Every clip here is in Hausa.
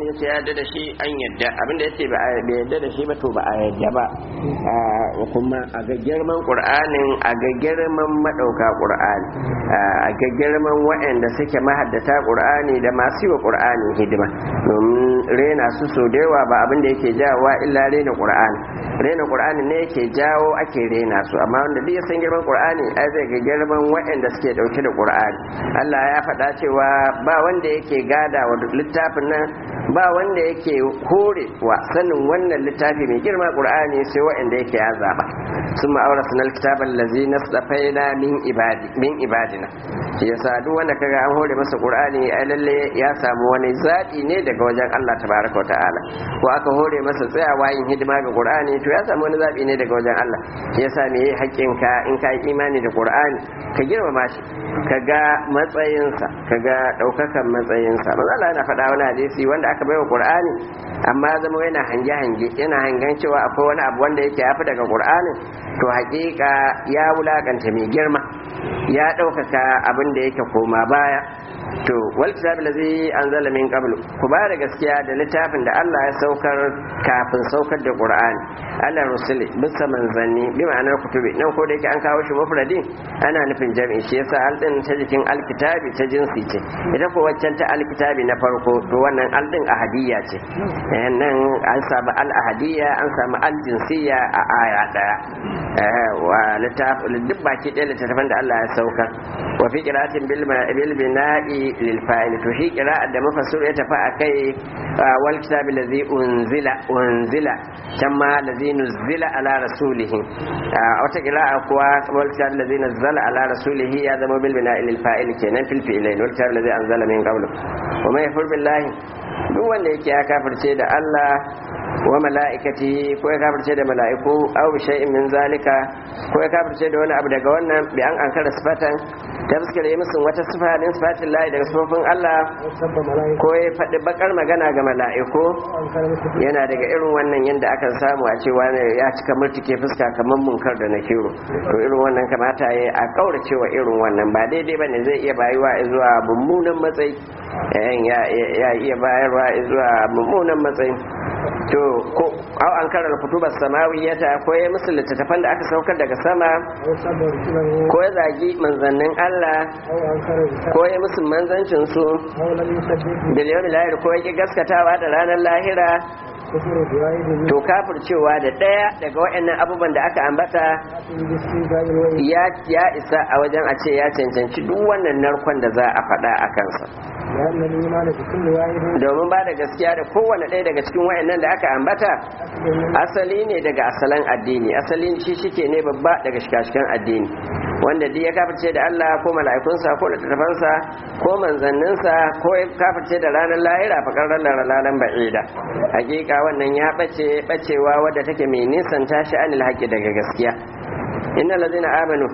yace ya yarda da shi an yarda abinda yace ba bai yarda da shi ba to ba a yarda ba kuma a ga girman qur'anin a ga girman madauka qur'ani a ga girman waɗanda suke mahaddata qur'ani da masu yi wa qur'ani hidima domin rena su so da yawa ba abinda yake jawowa illa rena qur'ani ne yake jawo ake rena su amma wanda duk ya san girman qur'ani ai zai ga girman waɗanda suke dauke da qur'ani Allah ya faɗa cewa ba wanda yake gada wa littafin nan ba wanda yake hore wa sanin wannan littafi mai girma qur'ani sai waɗanda yake ya zaba summa awrasna alkitaba allazi nastafaina min ibadina shi yasa duk wanda kaga an hore masa qur'ani ai lalle ya samu wani zaɓi ne daga wajen Allah tabaraka wa ta'ala ko aka hore masa tsayawa yin hidima ga qur'ani to ya samu wani zaɓi ne daga wajen Allah shi yasa me haƙƙinka in ka yi imani da qur'ani ka girmama shi ka ga matsayinsa ka ga ɗaukakan matsayinsa manzo Allah yana faɗa wani hadisi wanda aka baiwa qur'ani amma zama yana hange yana hangen cewa akwai wani abu wanda yake yafi daga qur'ani to haƙiƙa ya wulakanta mai girma ya ɗaukaka abin da yake koma baya to wal kitab allazi anzala min qablu ku ba da gaskiya da littafin da Allah ya saukar kafin saukar da Qur'ani Allah rusuli bisa manzanni bi ma'anar kutubi nan ko da yake an kawo shi mufradin ana nufin jami'i shi yasa al din ta jikin alkitabi ta jinsi ce ita ko waccan ta alkitabi na farko to wannan al din ahadiyya ce nan an samu al ahadiyya an samu al jinsiyya a aya daya wa littafin duk baki ɗaya littafin da Allah ya saukar wa fi qira'atin bil bina'i lil fa'il to shi qira'at da mufassir ya tafi akai wal kitab allazi unzila tamma allazi nuzila ala rasulih wata qira'a kuwa wal kitab allazi nazzala ala rasulih ya zama bil bina'i lil fa'il kenan fil fi'lain wal kitab allazi anzala min qablu wa man yafur billahi duk wanda yake ya kafirce da Allah wa mala'ikati ko ya kafirce da mala'iku aw bi shay'in min zalika ko ya kafirce da wani abu daga wannan bi an ankara sifatan ta fuskar yi musu wata sifa din sifatin lahi daga sifofin Allah ko ya faɗi bakar magana ga mala'iku yana daga irin wannan yadda akan samu a cewa ya cika murtuke fuska kamar munkar da nakiro to irin wannan kamata ya a kaurace wa irin wannan ba daidai bane zai iya bayuwa zuwa mummunan matsayi ya iya bayarwa zuwa mummunan matsayi to ko au an karanta kutubar samawiyata ko ya musu littattafan da aka saukar daga sama ko ya zagi manzannin Allah ko ya musu manzancin su bil yawmil akhir ko ya gaskatawa da ranar lahira to kafircewa da ɗaya daga waɗannan abubuwan da aka ambata ya isa a wajen a ce ya cancanci duk wannan narkon da za a faɗa a kansa domin ba da gaskiya da kowane ɗaya daga cikin waɗannan da aka ambata asali ne daga asalan addini asalin shi shike ne babba daga shikashikan addini wanda duk ya kafirce da Allah ko mala'ikunsa ko littattafansa ko manzanninsa ko ya kafirce da ranar lahira fakar lalan ba'ida hakika wannan ya bacewa wadda take mai nisan tashi anil haƙi daga gaskiya innal ladina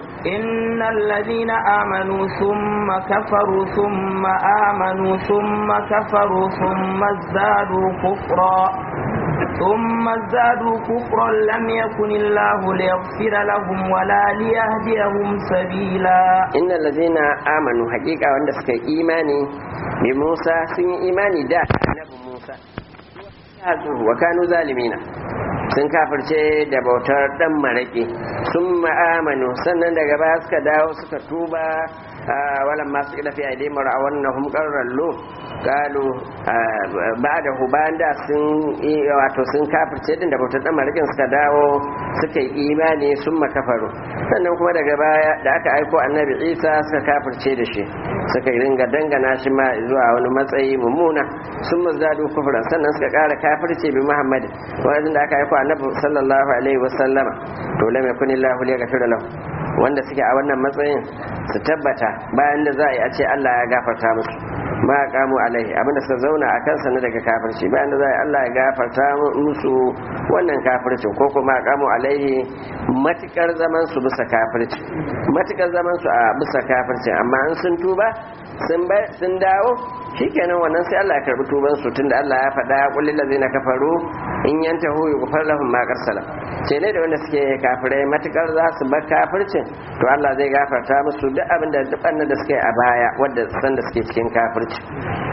amanu thumma kafaru thumma amanu thumma kafaru thumma zadu kufra ثم ازدادوا كفرا لم يكن الله ليغفر لهم ولا ليهديهم سبيلا إن الذين آمنوا حقيقة وأن سكي إيماني بموسى سن إيماني دا نبي موسى وكانوا ظالمين sun kafirce da bautar dan maraki sun ma'amanu sannan daga baya suka dawo suka tuba walan masu ila fi aidihim ra'awannahum qarrallu qalu ba'da hubanda sun kafirce din da bautar dan marakin suka dawo suka yi imani sun makafaru sannan kuma daga baya da aka aiko annabi Isa suka kafirce da shi suka ringa dangana shi ma zuwa wani matsayi mummuna sun mazadu kufran sannan suka kara kafirce bi Muhammad wanda da aka aiko annabi sallallahu alaihi wasallama to lam yakunillahu liyaghfira lahu wanda suke a wannan matsayin su tabbata bayan da za a yi a ce Allah ya gafarta musu ma kamu alaihi abinda suka zauna a kansa na daga kafirci bayan da za a yi Allah ya gafarta musu wannan kafirci ko kuma kamu alaihi matukar zaman su bisa kafirci matukar zaman su a bisa kafirci amma an sun tuba sun dawo shikenan wannan sai Allah ya karbi tuban su tunda Allah ya faɗa qul lil ladzina kafaru in yantahu yughfar lahum ma qarsala ce ne da wanda suke kafirai matukar za su bar kafircin to Allah zai gafarta musu duk abin da duk da suke a baya wanda san da suke cikin kafirci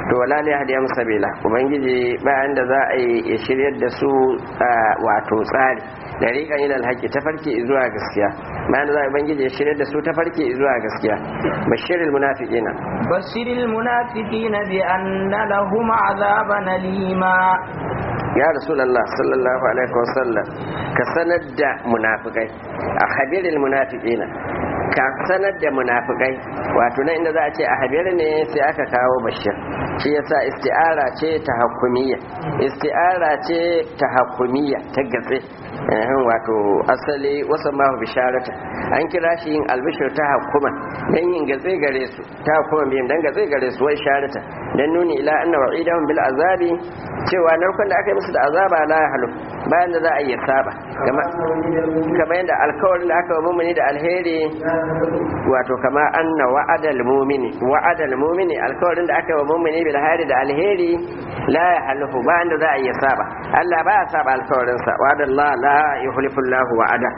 to wala li hadiyam sabila ubangiji bayan da za a yi ya shiryar da su wato tsari dariqan ila alhaqi tafarki zuwa gaskiya bayan da za a ubangiji ya shiryar da su tafarki zuwa gaskiya bashiril munafiqina bashiril munafiqina bi anna lahum azaban alima ya rasulullah sallallahu alaihi wasallam ka sanar da munafikai a khabiril munafiqina ka sanar da munafikai wato nan inda za a ce a habir ne sai aka kawo bashir shi yasa isti'ara ce ta hukumiyya isti'ara ce ta hukumiyya ta gatse wato asali wasu ma bisharata an kira shi yin albishir ta hukuma dan yin gatse gare su ta hukuma biyan dan gatse gare su wai sharata dan nuni ila anna wa'idahum bil azabi cewa narkon da aka yi musu da azaba la halu bayan da za a yi saba kamar yadda alkawarin da aka wa mumini da alheri wato kama anna wa'adal mumini alkawarin da aka wa mumini bil hayri da alheri la halu bayan da za a yi saba Allah ba ya saba alkawarin sa wa'adallah la yukhlifu Allah wa'ada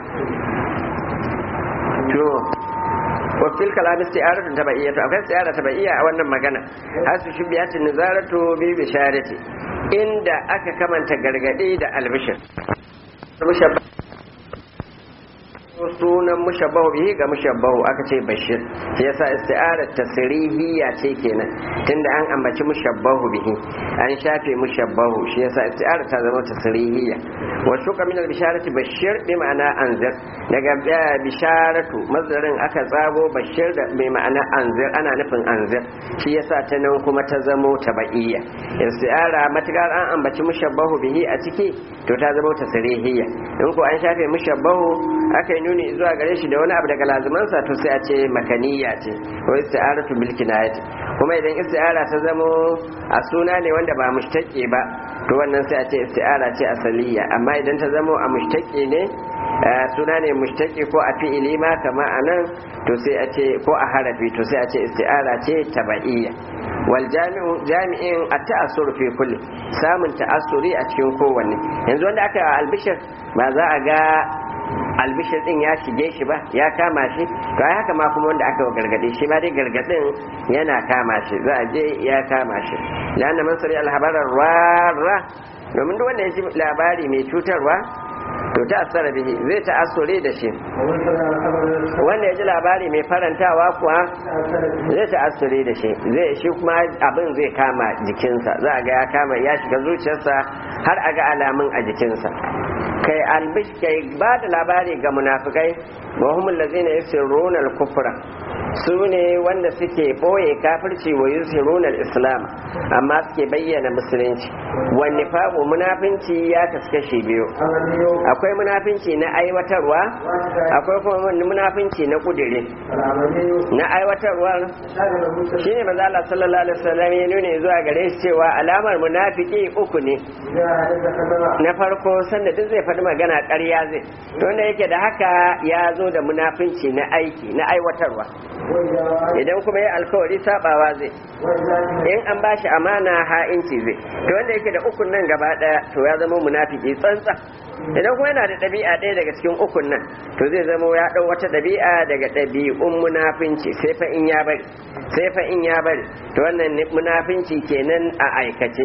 to wafil kalam isti'aratu tabaiyatu akwai isti'ara tabaiya a wannan magana hasu shubiyatu nizaratu bi bisharati inda aka kamanta gargadi da albishir sunan mushabbahu bihi ga mushabbahu aka ce bashir shi yasa isti'arar tasrihiyya ce kenan tunda an ambaci mushabbahu bihi an shafe mushabbahu shi yasa isti'arar ta zama tasrihiyya wa shuka min al-bisharati bashir bi ma'ana anzir daga bisharatu mazdarin aka tsago bashir da bi ma'ana anzir ana nufin anzir shi yasa ta nan kuma ta zamo tabaiyya isti'ara matakar an ambaci mushabbahu bihi a ciki to ta zama tasrihiyya in ko an shafe mushabbahu aka yi nuni zuwa gare shi da wani abu daga lazumansa to sai a ce makaniya ce ko isti'aratu bil kinayati kuma idan isti'ara ta zamo a suna ne wanda ba mushtaqi ba to wannan sai a ce isti'ara ce asaliya amma idan ta zamo a mushtaqi ne suna ne mushtaqi ko a fi'ili ma kama anan to sai a ce ko a harafi to sai a ce isti'ara ce tabaiyya wal jami'in at-ta'assur fi kulli samun ta'assuri a cikin kowanne yanzu wanda aka albishir ba za a ga albishir din ya shige shi ba ya kama shi to ai haka ma kuma wanda aka gargade shi ma dai gargadin yana kama shi za a je ya kama shi lana man sari alhabarar rara domin duk wanda ya ji labari mai cutarwa to ta asara bihi zai ta'assure da shi wanda ya ji labari mai farantawa kuwa zai ta'assure da shi shi kuma abin zai kama jikinsa za a ga ya kama ya shiga zuciyarsa har a ga alamun a jikinsa kai albish kai ba da labari ga munafikai wa humul ladzina yusirruna al-kufra su ne wanda suke boye kafirci wa yusirruna al-islam amma suke bayyana musulunci wani fago munafinci ya kaskashe biyu akwai munafinci na aiwatarwa akwai kuma munafinci na kudiri na aiwatarwa shine manzo Allah sallallahu alaihi wasallam ya nuna zuwa gare shi cewa alamar munafiki uku ne na farko sanda duk zai faɗi magana ƙarya zai wanda yake da haka ya zo da munafinci na aiki na aiwatarwa idan kuma ya alkawari sabawa zai in an bashi amana ha'inci zai to wanda yake da ukun nan gaba daya to ya zama munafiki tsantsa idan kuma yana da ɗabi'a ɗaya daga cikin ukun nan to zai zama ya ɗau wata ɗabi'a daga ɗabi'un munafinci sai fa in ya bari to wannan munafinci kenan a aikace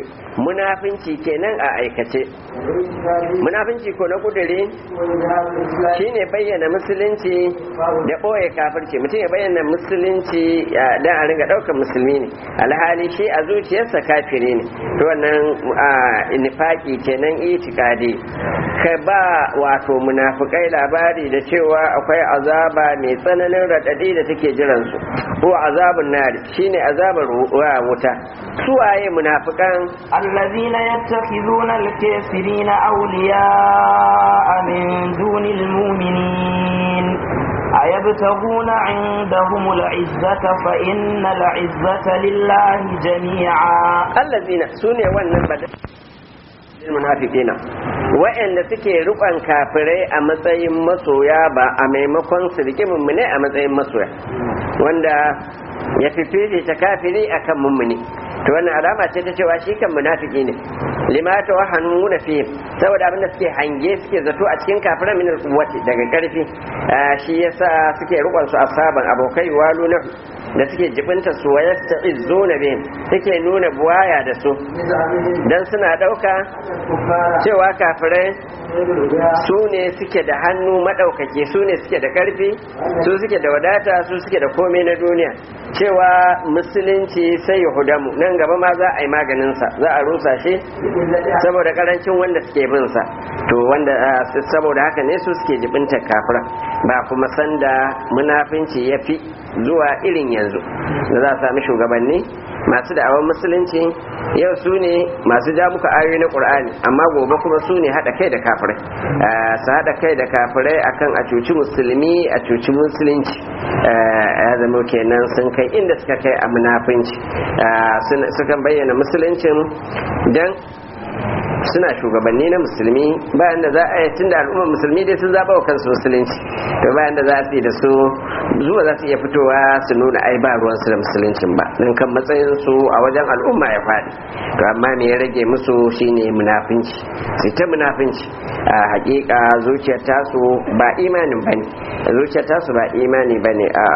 munafinci ko na kudure shine bayyana musulunci da ɓoye kafirci mutum ya bayyana musulunci dan a ringa ɗaukar musulmi ne alhali shi a zuciyarsa kafiri ne to wannan nifaki kenan itikadi ka ba wato munafikai labari da cewa akwai azaba mai tsananin radadi da take jiran su ko azabun nari shine azabar wuta suwaye munafikan allazina yattakhizuna al-kafirina awliya min dunil mu'minin أيبتغون عندهم العزة فإن العزة لله جميعا الذين سنة والنبدأ المنافقين wa'anda suke rukan kafirai a matsayin masoya ba a maimakon su rike mummune a matsayin masoya wanda ya fifice ta kafiri akan mummune to wannan alama ce ta cewa shi kan munafiki ne limata wa hanuna fi saboda abinda suke hange suke zato a cikin kafiran min alquwwati daga karfi shi yasa suke rukun su asaban abokai waluna da suke jibinta su wa yasta'izzuna bihim suke nuna buwaya da su dan suna dauka cewa kafirai su ne suke da hannu madaukake su ne suke da karfi su suke da wadata su suke da komai na duniya cewa musulunci sai yahudamu nan gaba ma za a yi maganin sa za a rusa shi saboda karancin wanda suke bin sa to wanda saboda haka ne su suke jibinta kafira ba kuma sanda munafinci yafi zuwa irin yanzu da za a sami shugabanni masu da'awar musulunci yau su ne masu ja muku ayoyi na qur'ani amma gobe kuma su ne hada kai da kafirai su hada kai da kafirai akan a cuci musulmi a cuci musulunci ya zama kenan sun kai inda suka kai a munafinci sukan bayyana musuluncin dan suna shugabanni na musulmi bayan da za a yi tun da al'ummar musulmi dai sun zaɓa wa kansu musulunci to bayan da za su yi da su zuwa za su iya fitowa su nuna ai ba ruwansu da musuluncin ba don kan matsayinsu a wajen al'umma ya faɗi to amma me ya rage musu shine munafinci sai ta munafinci a hakika zuciyar tasu ba imanin bane zuciyar tasu ba imani bane a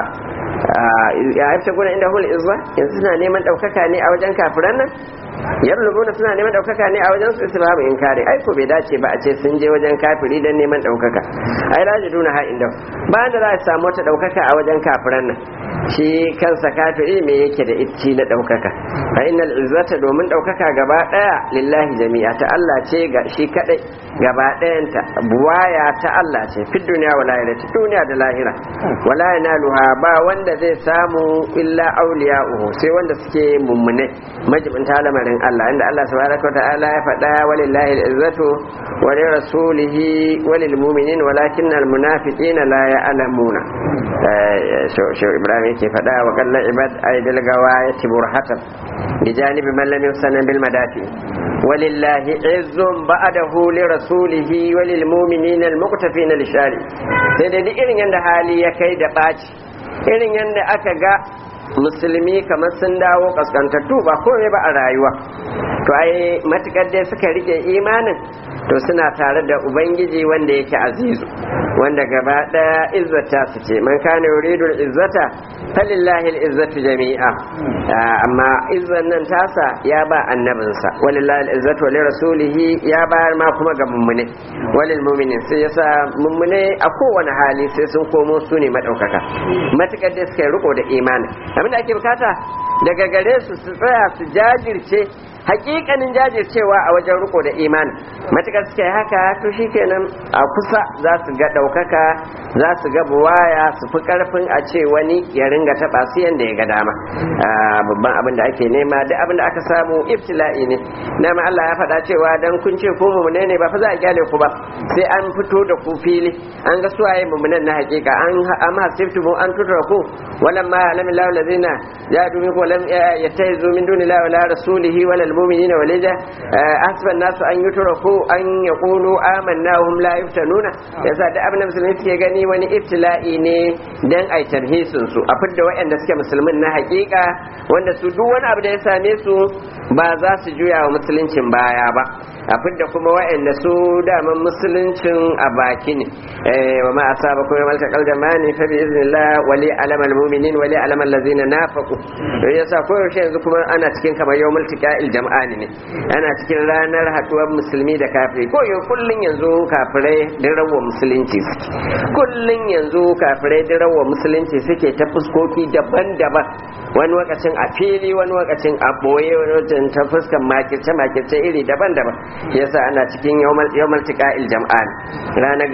ya haifta guna inda hul izza yanzu suna neman ɗaukaka ne a wajen kafiran nan yarlubuna suna neman daukaka ne a wajen su islamu inkari ai ko bai dace ba a ce sun je wajen kafiri dan neman daukaka ai rajiduna ha inda ba da za a samu wata daukaka a wajen kafiran nan shi kansa kafiri me yake da itti na daukaka fa innal izzata domin daukaka gaba daya lillahi jami'a ta Allah ce ga shi kadai gaba dayanta buwaya ta Allah ce fi duniya wala lahira duniya da lahira wala yanaluha ba wanda zai samu illa awliya'uhu sai wanda suke mummune majibin lamarin Allah inda Allah subhanahu wa ta'ala ya faɗa walillahi al-izzatu wa li rasulihi wa lil mu'minin walakinna al-munafiqina la ya'lamuna shi Ibrahim yake faɗa wa qalla ibad aydil gawayati burhatan bi janibi man lam yusana bil madafi walillahi izzun ba'dahu li rasulihi wa lil mu'minina al-muqtafina li shari sai dai irin yanda hali ya kai da baci irin yanda aka ga musulmi kamar sun dawo kaskantattu ba komai ba a rayuwa to ai matukar dai suka rike imanin to suna tare da ubangiji wanda yake azizu wanda gaba daya izzata su ce man kana yuridu izzata falillahi al-izzatu jami'a amma izzan nan tasa ya ba annabinsa walillahi al-izzatu wa lirasulihi ya ba ma kuma ga mummune walil mu'minin sai yasa mummune a kowane hali sai sun komo su ne madaukaka matukar dai suka riko da imani abinda ake bukata daga gare su su tsaya su jajirce hakikanin jajircewa a wajen riko da imani matukar suka yi haka to shikenan a kusa za su ga daukaka za su ga buwaya su fi karfin a ce wani ya ringa taba su yanda ya ga dama babban abin da ake nema duk abin da aka samu ibtila'i ne dama Allah ya faɗa cewa dan kun ce ko mumune ne ba fa za a kyale ku ba sai an fito da ku fili an ga suwaye mumunan na hakika an amma siftu an tutura ku walamma alamillahu allazina jadu minkum lam yattahizu min dunillahi wala rasulihi wala المؤمنين ولذا حسب الناس أن يتركوا أن يقولوا آمنا وهم لا يفتنون yasa da abin da musulmi suke gani wani ibtila'i ne dan ai tarhisin su a fidda waɗanda suke musulmin na hakika wanda su duk wani abu da ya same su ba za su juya wa musuluncin baya ba a fidda kuma waɗanda su daman musuluncin a baki ne wa ma asaba kuma malta qaljamani fa bi iznillah wali alamal mu'minin wali alamal ladzina nafaqu yasa koyaushe yanzu kuma ana cikin kamar yawmul tiqa'il jam'ani ne ana cikin ranar haduwar musulmi da kafiri ko yau kullun yanzu kafirai din rawa musulunci kullun yanzu kafirai din rawa musulunci suke ta fuskoki daban-daban wani lokacin a fili wani lokacin a boye wani lokacin ta fuskan makirce iri daban-daban yasa ana cikin yawmal tiqa'il jam'ani ranar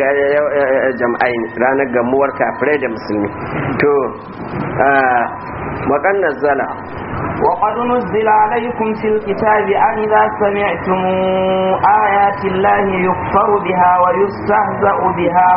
jam'ain ranar gamuwar kafirai da musulmi to wa kan nazala وقد نزل عليكم في الكتاب أن إذا سمعتم آيات الله يكفر بها ويستهزأ بها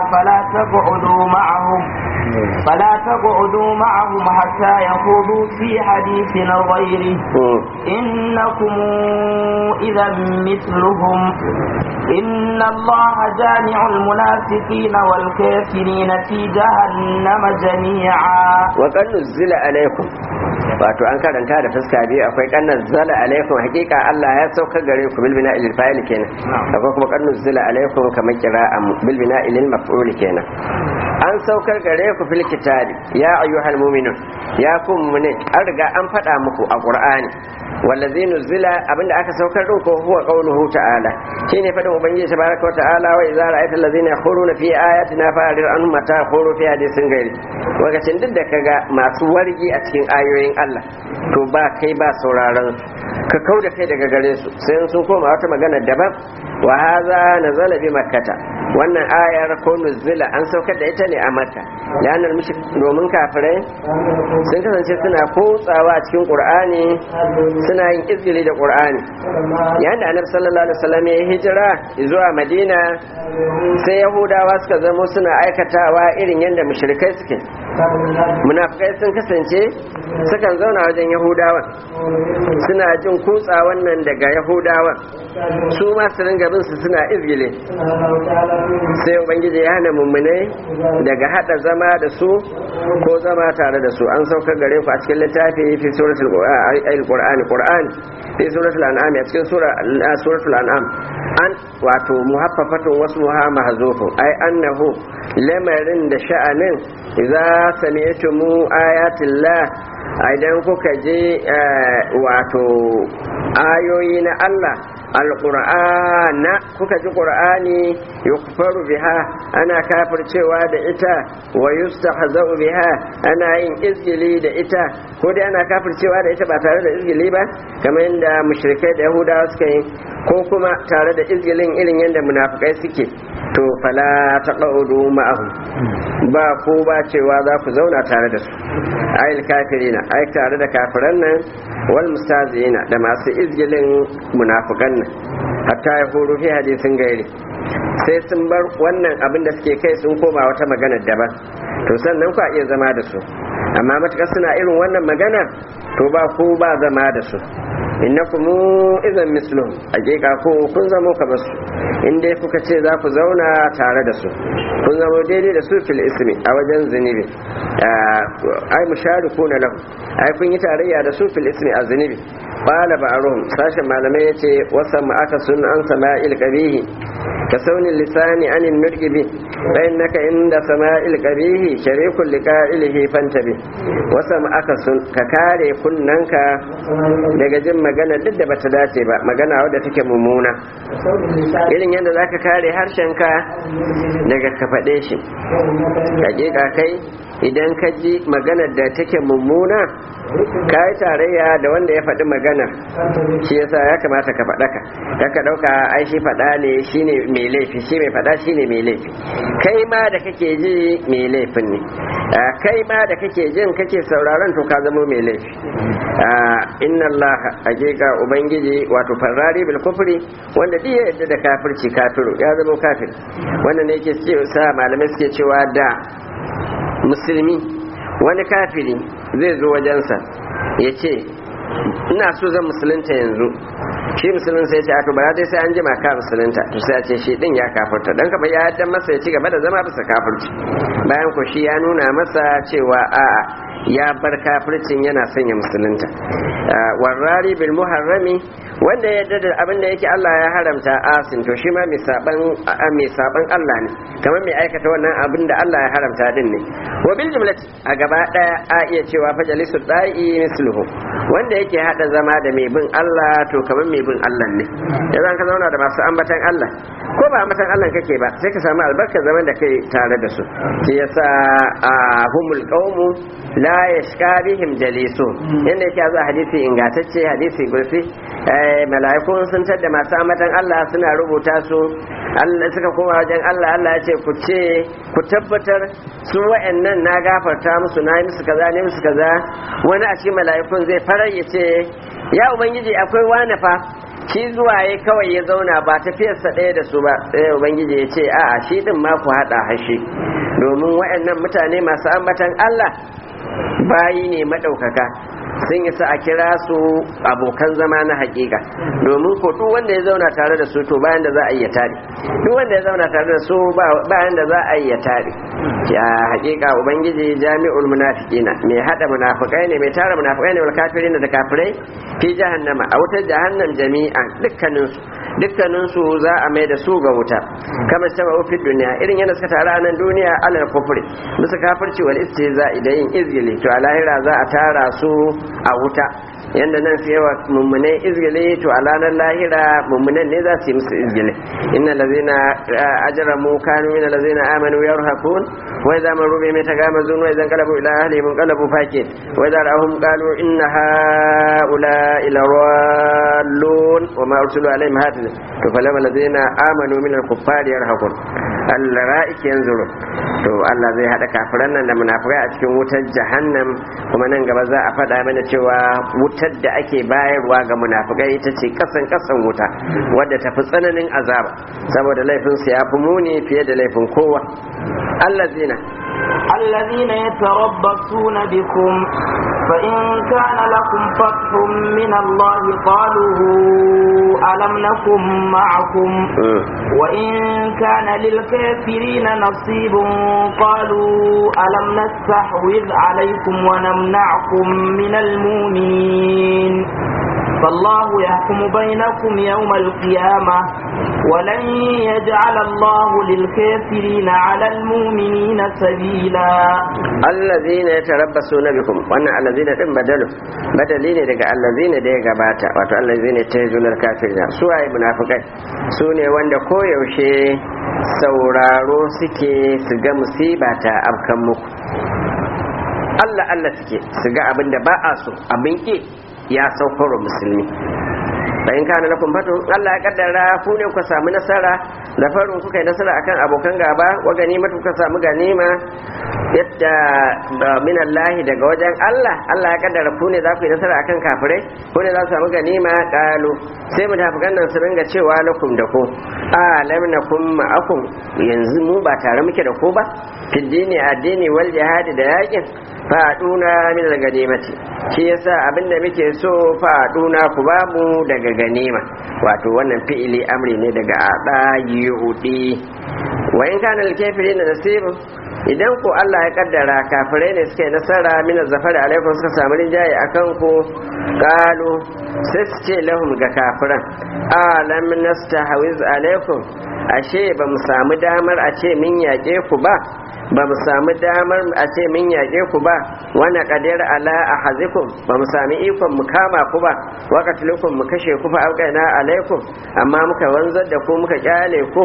فلا تقعدوا معهم حتى يخوضوا في حديث غيره إنكم إذا مثلهم إن الله جامع المنافقين والكافرين في جهنم جميعا وقد نزل عليكم wato an karanta da fuska biyu akwai kannan zala alaikum hakika Allah ya saukar gare ku bil bina ilil fa'il kenan akwai kuma kannan zala alaikum kamar qira'a bil bina ilil maf'ul kenan an saukar gare ku fil kitabi ya ayyuhal mu'minun ya kun mu'min an riga an faɗa muku a qur'ani wallazi nuzila abinda aka saukar din ko huwa qauluhu ta'ala shine fadin ubangiji tabaraka wa ta'ala wa idza ra'aita allazina yakhuruna fi ayatina fa'rid anhum mata yakhuru fi hadithin gairi lokacin duk da kaga masu wargi a cikin ayoyin Allah to ba kai ba sauraron ka kauda kai daga gare su sai sun koma wata magana daban wa hadha nazala bi makkata wannan ayar ko nuzila an saukar da ita ne a makka lanar mushrik domin kafirai sun kasance suna kotsawa a cikin qur'ani suna yin izgili da qur'ani yayin da annabi sallallahu alaihi wasallam ya hijira zuwa madina sai yahudawa suka zamo suna aikatawa irin yadda mushrikai suke munafikai sun kasance sukan zauna wajen yahudawa suna jin kutsa wannan daga yahudawa su ma su ringa bin su suna izgile sai ubangiji ya hana mummunai daga hada zama da su ko zama tare da su an saukar gare ku a cikin littafi fi suratul qur'an fi suratul an'am a cikin suratul an'am an wato muhaffafatun wasu mahzufun ai annahu lamarin da sha'anin idza sami'tumu ayatillah idan kuka je wato ayoyi na Allah alqur'ana kuka ji qur'ani yukfaru biha ana kafircewa da ita wa yustahza'u biha ana yin izgili da ita ko dai ana kafircewa da ita ba tare da izgili ba kamar yadda mushrikai da yahudawa suka yi ko kuma tare da izgilin irin yadda munafikai suke to fala taqudu ma'ahum ba ko ba cewa za ku zauna tare da su ayil kafirina ai tare da kafiran nan wal mustazina da masu izgilin munafikan nan hatta ya horo fi hadisin gairi sai sun bar wannan abin da suke kai sun koma wata magana daban to sannan ku iya zama da su amma matukar suna irin wannan magana to ba ku ba zama da su innakum idan mislum hakika ko kun zamo kamar su inda kuka ce za ku zauna tare da su kun zamo daidai da su fil ismi a wajen zunubi ai musharikuna lahu ai kun yi tarayya da su fil ismi a zunubi qala ba'ruhum sashin malamai yace wasan aka sun an sama'il qabihi ka saunin lisani anil mirgibi fa innaka inda sama'il qabihi sharikul liqa'ilihi fantabi wasan aka sun ka kare kunnanka daga jin magana duk da bata dace ba magana wadda take mummuna irin yadda zaka kare harshenka daga ka faɗe shi hakika kai idan ka ji maganar da take mummuna ka yi tarayya da wanda ya faɗi magana shi yasa ya kamata ka faɗa ka ɗauka ai shi faɗa ne shi ne mai laifi shi mai faɗa shi ne mai laifi kai ma da kake ji mai laifin ne kai ma da kake jin kake sauraron to ka zama mai laifi inna Allah hakika ubangiji wato farrari bil kufri wanda duk ya yadda da kafirci kafiru ya zama kafir wannan ne yake sa malamai suke cewa da musulmi wani kafiri zai zo wajensa ya ce ina so zan musulunta yanzu shi musulun sai ce to bara dai sai an jima ka musulunta to sai a ce shi din ya kafirta dan ka ya yadda masa ya ci gaba da zama bisa kafirci bayan ko shi ya nuna masa cewa a'a ya bar kafircin yana son ya musulunta warrari bil muharrami wanda ya da abin da yake Allah ya haramta asin to shi ma mai saban Allah ne kamar mai aikata wannan abin da Allah ya haramta din ne wa bil jumlati a gaba daya a iya cewa fajalisu da'i misluhu wanda yake hada zama da mai bin Allah to kamar mai bin Allah ne idan ka zauna da masu ambatan Allah ko ba ambatan Allah kake ba sai ka samu albarkar zaman da kai tare da su shi yasa humul qaumu la yashka bihim jalisu inda yake za hadisi ingantacce hadisi gurfi mala'ikun sun tada masu ambatan Allah suna rubuta su Allah suka koma wajen Allah Allah ya ce ku tabbatar su wa'annan na gafarta musu na yi musu kaza ne musu kaza wani a cikin mala'ikun zai farar ya ce ya ubangiji akwai wani fa shi zuwa ya kawai ya zauna ba tafiyarsa ɗaya da su ba sai ubangiji ya ce a'a shi din ma ku haɗa hashi domin wa'annan mutane masu ambatan Allah bayi ne maɗaukaka sun isa a kira su abokan zama na hakika domin ko duk wanda ya zauna tare da su to bayan da za a yi ya tare duk wanda ya zauna tare da su bayan da za a yi ya tare ya hakika ubangiji jami'ul munafiqina mai hada munafikai ne mai tara munafikai ne wal kafirin da kafirai fi jahannama a wutar jahannam jami'an dukkanin su za a mai da su ga wuta kama shaba fi duniya irin yana suka tara a nan duniya alal kufri bisa kafirci wal istihza'i da yin izgili to a lahira za a tara su a wuta yanda nan su yawa mummunai izgili to a ranar lahira mummunan ne za su yi musu izgili inna lazina ajramu kanu min lazina amanu yarhaqun wa idza maru bi matagamazun wa idza qalabu ila ahlihim qalabu fakin wa idza ra'ahum qalu inna haula ila rallun wa ma ursilu alaihim hafiz to falama lazina amanu min al-kuffari yarhaqun Allah ra'ik yanzuru to Allah zai hada kafiran nan da munafikai a cikin wutar jahannam kuma nan gaba za a faɗa mana cewa wutar da ake bayarwa ga munafikai ita ce kasan wuta wadda tafi tsananin azaba saboda laifin su yafi muni fiye da laifin kowa الذين يتربصون بكم فإن كان لكم فتح من الله قالوا ألم نكن معكم وإن كان للكافرين نصيب قالوا ألم نستحوذ عليكم ونمنعكم من المؤمنين فالله يحكم بينكم يوم القيامة ولن يجعل الله للكافرين على المؤمنين سبيلا الذين يتربصون بكم وانا الذين تم بدلين daga الذين da ya gabata wato الذين يتهزون الكافرين su ai munafikai su ne wanda koyaushe sauraro suke su ga musiba ta afkan muku Allah suke su ga abin da ba a so abin ki ya saukar musulmi bayan kana lakum fatu Allah ya kaddara ku ne ku samu nasara da farin kuka yi nasara akan abokan gaba wa ganima kuka samu ganima yadda min Allah daga wajen Allah ya kaddara ku ne za ku yi nasara akan kafirai ku ne za ku samu ganima qalu sai mutafikan nan su ringa cewa lakum da ku lam nakum ma'akum yanzu mu ba tare muke da ku ba fiddini addini wal jihadi da yakin faduna min al-ganimati shi yasa abinda muke so faduna ku ba mu daga ganima wato wannan fi'ili amri ne daga ada yudi wa in kana al-kafirin nasibun idan ku Allah ya kaddara kafirai ne suke nasara min zafar alaikum suka samu rinjaye akan ku qalu sai su ce lahum ga kafiran alam nastahwiz alaikum ashe ba mu samu damar a ce min yaƙe ku ba ba mu samu damar a ce min yaƙe ku ba wani ƙadir ala a hazikum ba mu sami ikon mu kama ku ba wakatilikun mu kashe ku fa auƙaina alaikum amma muka wanzar da ku muka kyale ku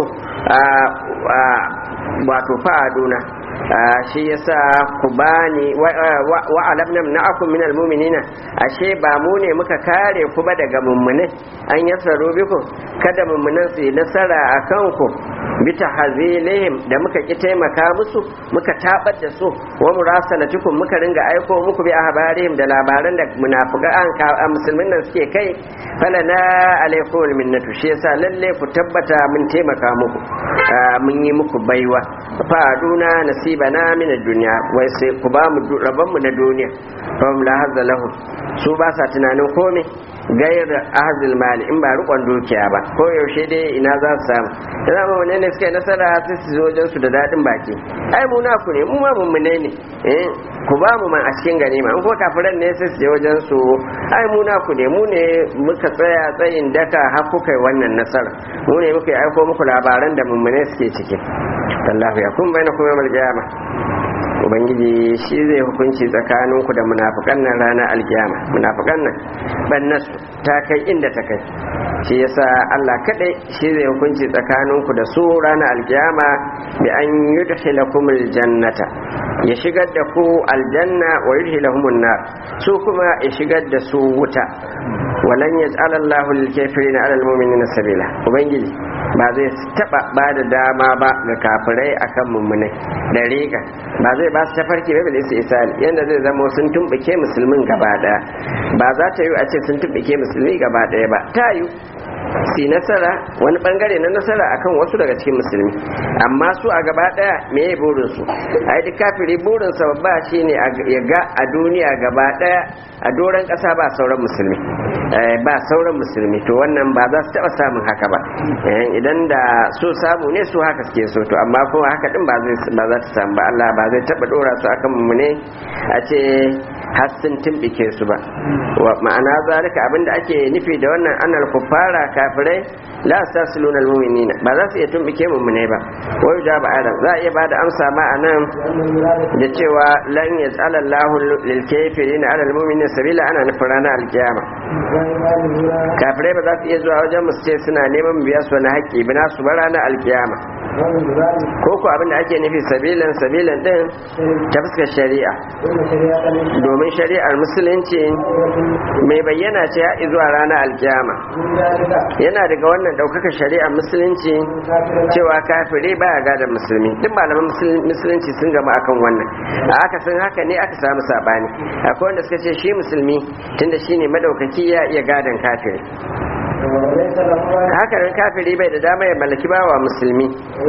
wato fa'aduna shi yasa ku bani wa alamna na'akum min almu'minina ashe ba mu ne muka kare ku ba daga mummune an yasaru biku kada mummunan su nasara akan ku bita hazilihim da muka ki taimaka musu muka tabar da su wa murasalatikum muka ringa aiko muku bi ahbarihim da labaran da munafiqan musulmin nan suke kai falana alaikum minnatu shi yasa lalle ku tabbata mun taimaka muku mun yi muku baiwa fa aduna nasibana min ad-dunya wai sai ku ba mu rabban mu na duniya fa hum la hazza lahum su ba sa tunanin komai gayar ahzil mali in ba rukon dukiya ba ko yaushe dai ina za su samu da zama wane ne suka yi nasara sai su zo wajen su da dadin baki ai mu naku ne mu ma mummune ne ku ba mu man a cikin ganima in ko kafiran ne sai su je wajen su ai mu naku ne mu ne muka tsaya tsayin daka har kuka yi wannan nasara mu ne muka yi aiko muku labaran da mummune suke ciki Allah ya kun bayyana kuma yawmal qiyama ubangiji shi zai hukunci tsakaninku da munafikan nan ranar alkiyama munafikan nan bannasu ta kai inda ta kai shi yasa Allah kadai shi zai hukunci tsakaninku da su ranar alkiyama bi an yudkhilakumul jannata ya shigar da ku aljanna wa yudkhilahumun nar su kuma ya shigar da su wuta walan yaj'ala Allahu lil kafirina 'ala al mu'minina sabila ubangiji ba zai taba ba da dama ba ga kafirai akan mummunai da riga ba zai ba su tafarki ba bil isali yanda zai zama sun tumbuke musulmin gaba daya ba za ta yi a ce sun tumbuke musulmi gaba daya ba ta yi si nasara wani bangare na nasara akan wasu daga cikin musulmi amma su a gaba daya me ya burin su ai duk kafiri burin sa babba shine ya ga a duniya gaba daya a doran kasa ba sauran musulmi ba sauran musulmi to wannan ba za su taba samun haka ba idan da so samu ne su haka suke so to amma kuma haka din ba za ta samu ba Allah ba zai taba dora su akan mu ne a ce har sun tumbike su ba ma'ana zalika abinda ake nufi da wannan annal kuffara kafirai la tasluna almu'minina ba za su iya tumbike mu ne ba wai da ba adam za a iya bada amsa ma anan da cewa lan yaj'ala Allahu lil kafirina 'ala almu'minina sabila ana nufin ranar alkiyama kafirai ba za su iya zuwa wajen musu ce suna neman biya su wani haƙƙi ba na su ba ranar alkiyama ko ko abinda ake nufi sabilan din ta fuskar shari'a domin shari'ar musulunci mai bayyana ce ya zuwa ranar alkiyama yana daga wannan ɗaukaka shari'ar musulunci cewa kafire baya gadon musulmi duk malaman musulunci sun gama akan wannan a aka sun haka ne aka samu sabani akwai wanda suka ce shi musulmi tunda shine madaukaki ya iya gadon kafire haka nan kafiri bai da dama ya mallaki bawa musulmi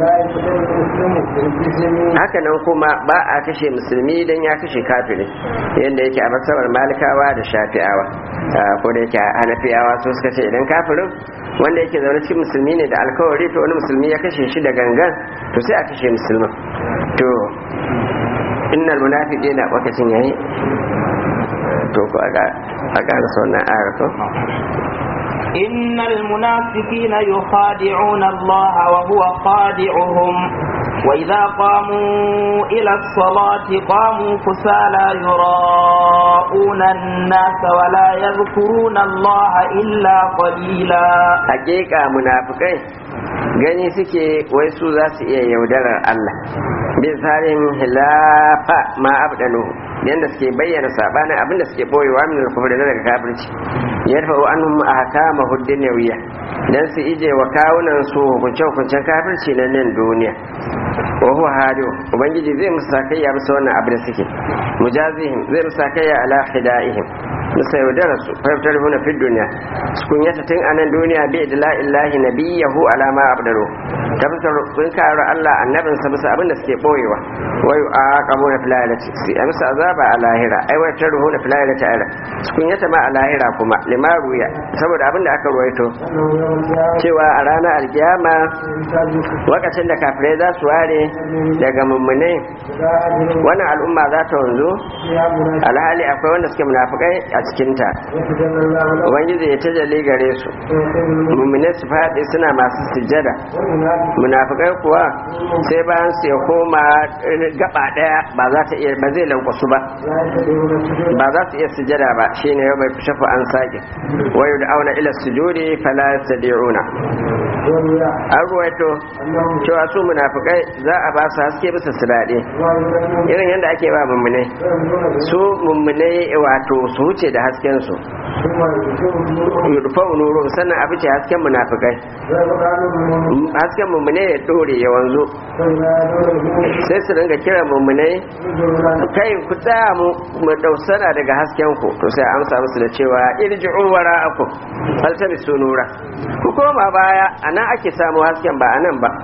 haka nan kuma ba a kashe musulmi don ya kashe kafiri yadda yake a matsabar malikawa da shafi'awa ko da yake hanafiyawa so suka ce idan kafirin wanda yake zaune cikin musulmi ne da alkawari to wani musulmi ya kashe shi da gangan to sai a kashe musulmin to innal munafiqina wakacin yayi to ko aga wannan ayar to إن المنافقين يخادعون الله وهو خادعهم وإذا قاموا إلى الصلاة قاموا كسالى يراءون الناس ولا يذكرون الله إلا قليلا حقيقة منافقين gani suke wai su za su iya yaudarar Allah bin tsarin hilafa ma abdalu yanda suke bayyana sabanin abinda suke boyewa min al-kufr da daga kafirci yarfa'u anhum ahkamahu dunyawiyya dan su ije wa kawunan su hukuncen kafirci na nan duniya wa huwa hadu ubangiji zai musu sakayya bisa wannan abin da suke mujazihim zai musu sakayya ala hidaihim musa yaudara su fahimtar huna fi duniya su kunyata tun a nan duniya bai da la'illahi nabiyahu alama abdaru ta fuskar sun karu Allah annabinsa bisa abin da suke boyewa wayu a kamo na filayalati su yi musu azaba a lahira aiwatar ruhu na filayalati a su kunyata ma a lahira kuma limaruya saboda abin da aka ruwaito cewa a ranar alkiyama lokacin da kafirai za su ware daga mummunai wannan al'umma za ta wanzu alhali akwai wanda suke munafukai a cikinta ubangiji ya tajalli gare su mummune su faɗi suna masu sujjada munafikai kuwa sai bayan su ya koma gaba daya ba za ta iya ba zai lankwasu ba ba za su iya sujjada ba shine yau bai shafa an sake wayu da auna ila sujudi fala yastadi'una an ruwaito cewa su munafikai za a ba su haske bisa su daɗe irin yadda ake ba mummune su mummune wato su wuce da hasken su yudfa'u nuru sannan a fice hasken munafikai hasken mummune ya dore ya wanzu sai su dinga kira mummune kai ku tsaya mu dausana daga hasken ku to sai amsa musu da cewa irji'u wara'akum faltamisu nura ku koma baya anan ake samu hasken ba anan ba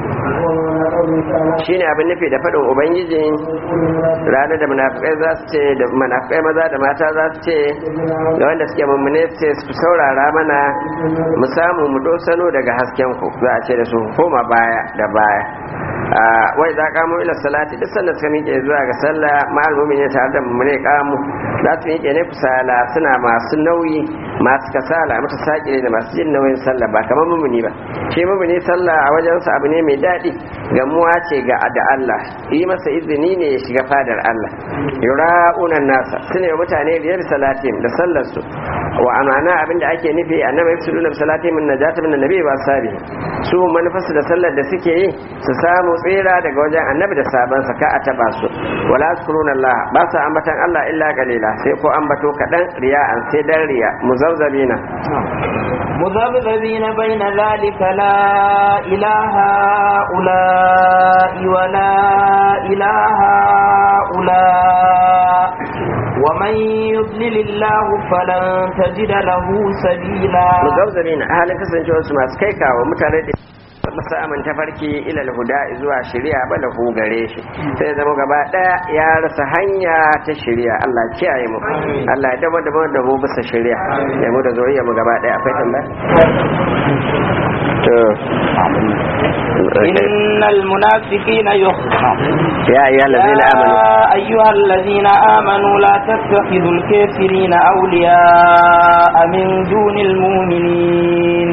shine abin nufi da faɗin ubangiji ranar da munafikai za su ce da munafikai maza da mata za su ce da wanda suke mummune su ce su saurara mana mu samu mu dosano daga hasken ku za a ce da su koma baya da baya wai za kamo ila salati duk sanda suka miƙe zuwa ga sallah ma'al mu'minin tare da mummune kamu za su miƙe ne kusala suna masu nauyi masu kasala mata sakire da masu jin nauyin sallah ba kamar mummuni ba shi mummuni sallah a wajensa abu ne mai daɗi gamuwa ce ga da Allah yi masa izini ne ya shiga fadar Allah yura'una nasa sune mutane da yabi salatin da sallar su wa amana abinda ake nufi annabi sallallahu alaihi wasallam min najata min annabi wa sahabi su manufarsu da sallar da suke yi su samu tsira daga wajen annabi da saban sa ka a taba su wala zkuruna Allah ba su ambatan Allah illa qalila sai ko ambato kadan riya'an sai dan riya muzabzabina مذبذبين بين ذلك لا إله هؤلاء ولا إله هؤلاء ومن ومن يضلل الله فلن تجد له سبيلا mugabzabina halin kasancewar su masu kai kawo mutane da basu amanta farki ilal huda zuwa shari'a ba lahu gare shi sai zama gaba daya ya rasa hanya ta shari'a Allah kiyaye mu Allah ya dama da mu bisa shari'a ya mu da zuriya mu gaba daya akwai tambaya to إن المنافقين يا أيها الذين آمنوا لا تتخذوا الكافرين أولياء من دون المؤمنين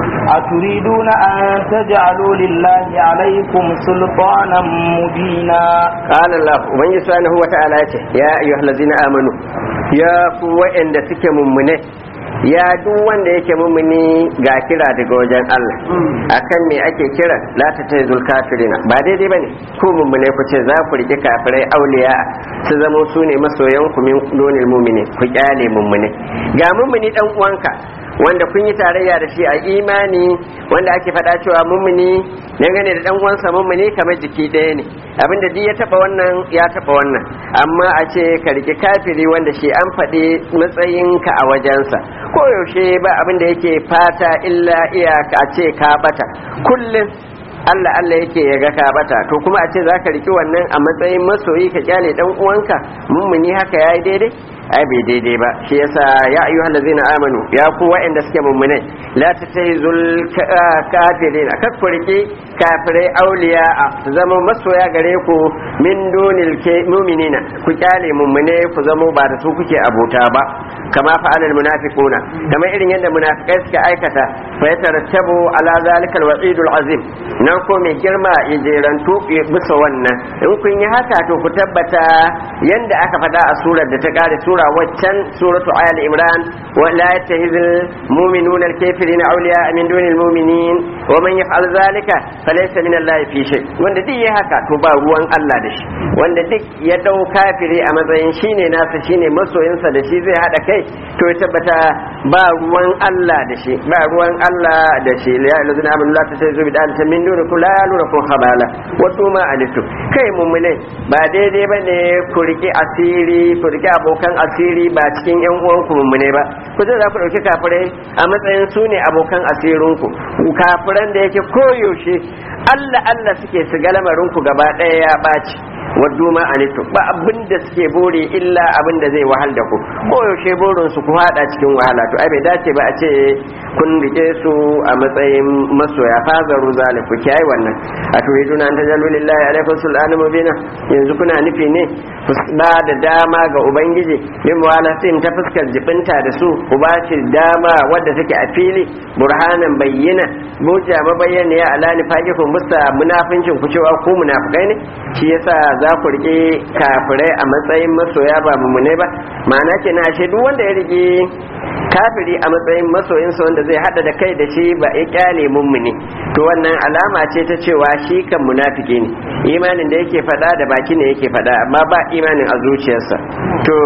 أتريدون أن تجعلوا لله عليكم سلطانا مبينا قال الله ومن سبحانه وتعالى يا أيها الذين آمنوا يا قوة إن تكموا منه ya duk wanda yake mumuni ga kira daga wajen Allah akan me ake kira la ta taizul kafirina ba daidai bane ko mumune ku ce za ku rike kafirai auliya su zama su ne masoyan ku min donil mumini ku kyale mumune ga mumuni dan uwanka wanda kun yi tarayya da shi a imani wanda ake faɗa cewa mumuni dangane da dan uwansa mumuni kamar jiki ɗaya ne abinda duk ya taba wannan ya taba wannan amma a ce ka rike kafiri wanda shi an faɗi matsayinka a wajensa ko yaushe ba abinda yake fata illa iyaka a ce ka bata kullum Allah Allah yake ya ga ka bata to kuma a ce zaka riki wannan a matsayin masoyi ka kyale dan uwanka mummuni haka yayi daidai ai bai daidai ba shi yasa ya ayyuhal ladzina amanu ya ku wa'anda suke mummunai la tatayzul kafirin akfuriki kafirai auliya su zama masoya gare ku min dunil mu'minina ku kyale mummune ku zama ba da su kuke abota ba kama fa'alal munafiquna kamar irin yadda munafikai suka aikata fa yatarattabu ala zalikal wa'idul azim nan ko mai girma ya jerantu bisa wannan in kun yi haka to ku tabbata yanda aka faɗa a surar da ta kare sura waccan suratu ali imran wa la yattahizul mu'minuna al-kafirina awliya min dunil mu'minin wa man yaf'al zalika falaysa min allahi fi shay wanda duk ya haka to ba ruwan Allah da shi wanda duk ya dau kafiri a matsayin shine nasa shine masoyinsa da shi zai hada kai to ya tabbata ba ruwan Allah da shi ba ruwan Allah da shi ya ayyuhallazina amanu la tattakhidhu bid'atan min dunikum la yalunakum khabala wa tuma alitum kai mu'mine ba daidai bane ku riki asiri ku riki abokan asiri ba cikin yan uwanku mu'mine ba ku zai za ku dauki kafirai a matsayin su ne abokan asirinku kafiran da yake koyaushe Allah Allah suke su ga lamarin ku gaba daya ya baci waddu ma anitu ba abin da suke bore illa abin da zai wahal da ku ko yaushe burin su ku hada cikin wahala to ai bai dace ba a ce kun rike su a matsayin masoya fazaru zaliku kai wannan a turiduna an tajallu lillahi alaikum sultanu mubina yanzu kuna nufi ne ba da dama ga ubangiji bin walatin ta fuskar jibinta da su ku ba shi dama wadda take a fili burhanan bayyana buja mabayyana ya ala nifaqikum musta munafincin ku cewa ku munafikai ne shi yasa za ku rike kafirai a matsayin masoya ba mummune ba ma'ana ke na shi duk wanda ya rike kafiri a matsayin masoyinsa wanda zai hada da kai da shi ba ya kyale mummune to wannan alama ce ta cewa shi kan munafiki ne imanin da yake fada da baki ne yake fada amma ba imanin a zuciyarsa to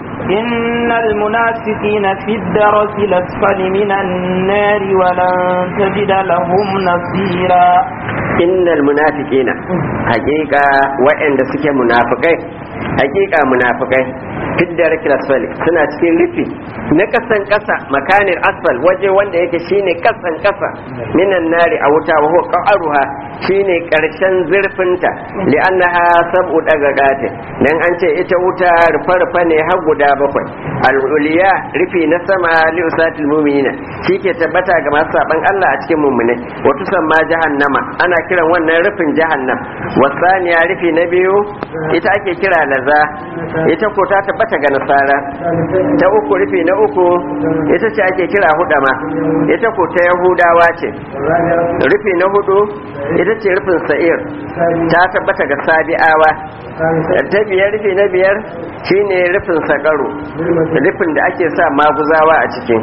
إن المنافقين في الدرك الأسفل من النار ولن تجد لهم نصيرا إن المنافقين حقيقة وإن دسك منافقين حقيقة منافقين في الدرك الأسفل سنة cikin rufi na kasan kasa makanin asfal waje wanda yake shine kasan kasa minan nari a wuta wa huwa qa'ruha shine karshen zurfinta li'annaha sab'u dagagate dan an ce ita wuta rufa ne har guda bakwai al-uliya rufi na sama li usatil mu'minina shike tabbata ga masu saban Allah a cikin mu'mine wa tusamma jahannama ana kiran wannan rufin jahannam wasaniya rufi na biyu ita ake kira laza ita ko ta tabbata ga nasara ta uku rufi na uku ita ce ake kira hudama ita ko ta yahudawa ce rufi na hudu ita ce rufin sa'ir ta tabbata ga sabi'awa ta biyar rufi na biyar shine rufin sakaro rufin da ake sa maguzawa a cikin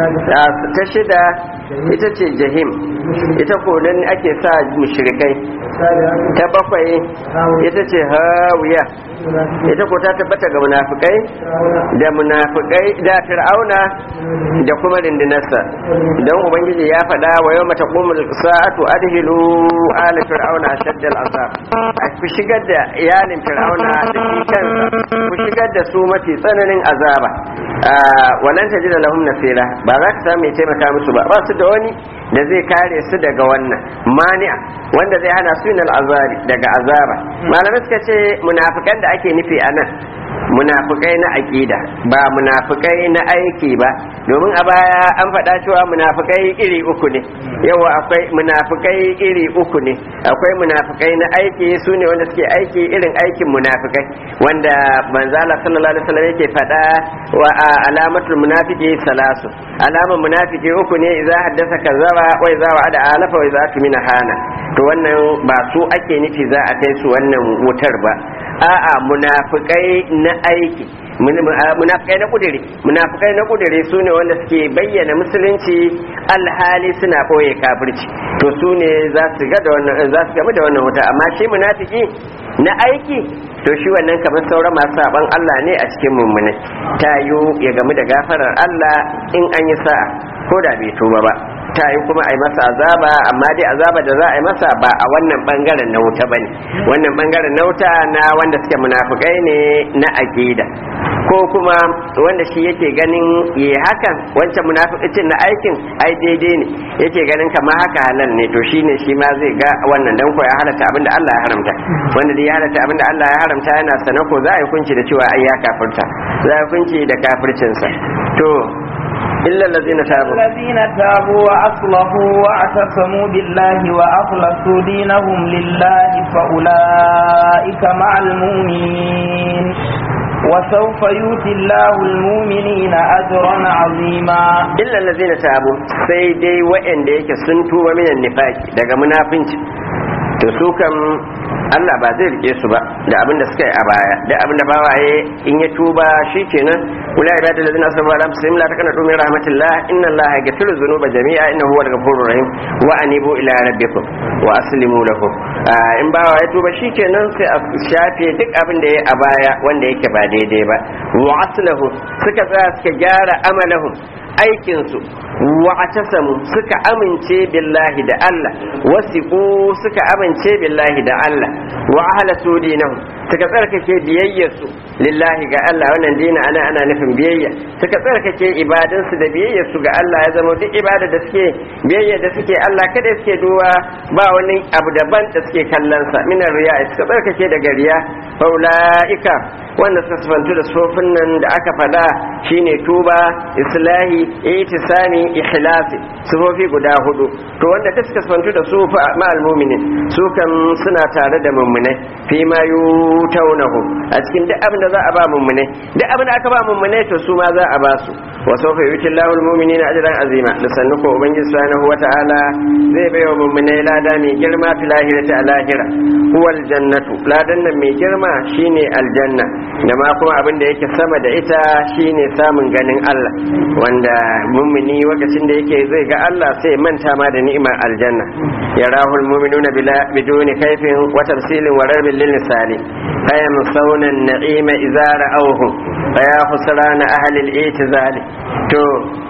ta shida ita ce jahim ita ko nan ake sa mushrikai ta bakwai ita ce hawiya ita ko ta tabbata ga munafikai da fir'auna da kuma rindinarsa don ubangiji ya faɗa wa yau mata kumul sa'atu adhilu ala fir'auna shaddal azab ku shigar da iyalin fir'auna da shi kansa ku shigar da su mafi tsananin azaba walan tajida lahum nasira ba za ka samu mai taimaka musu ba su da wani da zai kare su daga wannan mani'a wanda zai hana su yin azabi daga azaba malamai suka ce munafikan da ake nufi a nan munafikai na aqida ba munafikai na aiki ba domin a baya an faɗa cewa munafikai iri uku ne yawa akwai munafikai iri uku ne akwai munafikai na aiki su ne wanda suke aiki irin aikin munafikai wanda manzala sallallahu alaihi wasallam yake faɗa wa alamatul munafiqi salasu alaman munafiki uku ne idza haddasa kazaba wa idza wa'ada alafa wa idza tumina hana to wannan ba su ake nufi za a kai su wannan wutar ba a'a munafikai na aiki munafikai na kudiri su ne wanda suke bayyana musulunci alhali suna ɓoye kafirci to su ne za su gamu da wannan wuta amma shi munafiki na aiki to shi wannan kamar sauran masu saban Allah ne a cikin mummunai ta ya gamu da gafarar Allah in an yi sa'a ko da bai tuba ba ta yi kuma a yi masa azaba amma dai azaba da za a yi masa ba a wannan bangaren na wuta bane wannan bangaren na wuta na wanda suke munafukai ne na aqida ko kuma wanda shi yake ganin yi hakan wancan munafiqin na aikin ai daidai ne yake ganin kamar haka halal ne to shine shi ma zai ga wannan dan ko ya halatta abinda Allah ya haramta wanda dai ya halatta abinda Allah ya haramta yana sanar ko za a yi kunci da cewa ai ya kafirta za a yi kunci da kafircinsa to إلا الذين تابوا وأصلحوا واعتصموا بالله وأخلصوا دينهم لله فأولئك مع المؤمنين وسوف يؤتي الله المؤمنين أجرا عظيما إلا الذين تابوا سيدي وإن ديك سنتوا من النفاق daga munafinci to su kam Allah ba zai rike su ba da abin da suka yi a baya da abin da bawaye in ya tuba shikenan wala ibadul ladina asrafu ala anfusihim la taqnatu min rahmatillah inna allaha yaghfiru dhunuba jami'a innahu huwal ghafurur rahim wa anibu ila rabbikum wa aslimu lahu in bawaye tuba shikenan sai a shafe duk abin da yayi a baya wanda yake ba daidai ba wa aslahu suka tsaya suka gyara amalahum aikinsu wa atasamu suka amince billahi da Allah wasiqu suka amince billahi da Allah wa ahlasu dinahum suka tsarkake biyayyarsu lillahi ga Allah wannan dina ana nufin biyayya suka tsarkake ibadansu da biyayyarsu ga Allah ya zama duk ibada da suke biyayya da suke Allah kada suke duwa ba wani abu daban da suke kallon sa min riya suka tsarkake daga riya faulaika wanda suka sifantu da sofin nan da aka fada shine tuba islahi itisami ikhlasi sifofi guda hudu to wanda duk suka sifantu da su fa ma'al mu'minin su kan suna tare da mu'minai fi ma yutawnahu a cikin duk abin da za a ba mu'minai duk abin da aka ba mu'minai to su ma za a ba su wa sawfa yutillahu almu'minina ajran azima da sannuko ubangiji subhanahu wata'ala zai baiwa mu'minai lada mai girma fil ahirati al ahira huwal jannatu ladan nan mai girma shine aljanna da ma kuma abin da yake sama da ita shine samun ganin Allah wanda mu'mini lokacin da yake zai ga Allah sai manta ma da ni'imar aljanna yarahul mu'minuna biduni kaifin wa tafsilin wa rabbil lil lisani fayamsawna an-na'ima idza ra'awhu faya khusrana ahli al-i'tizal to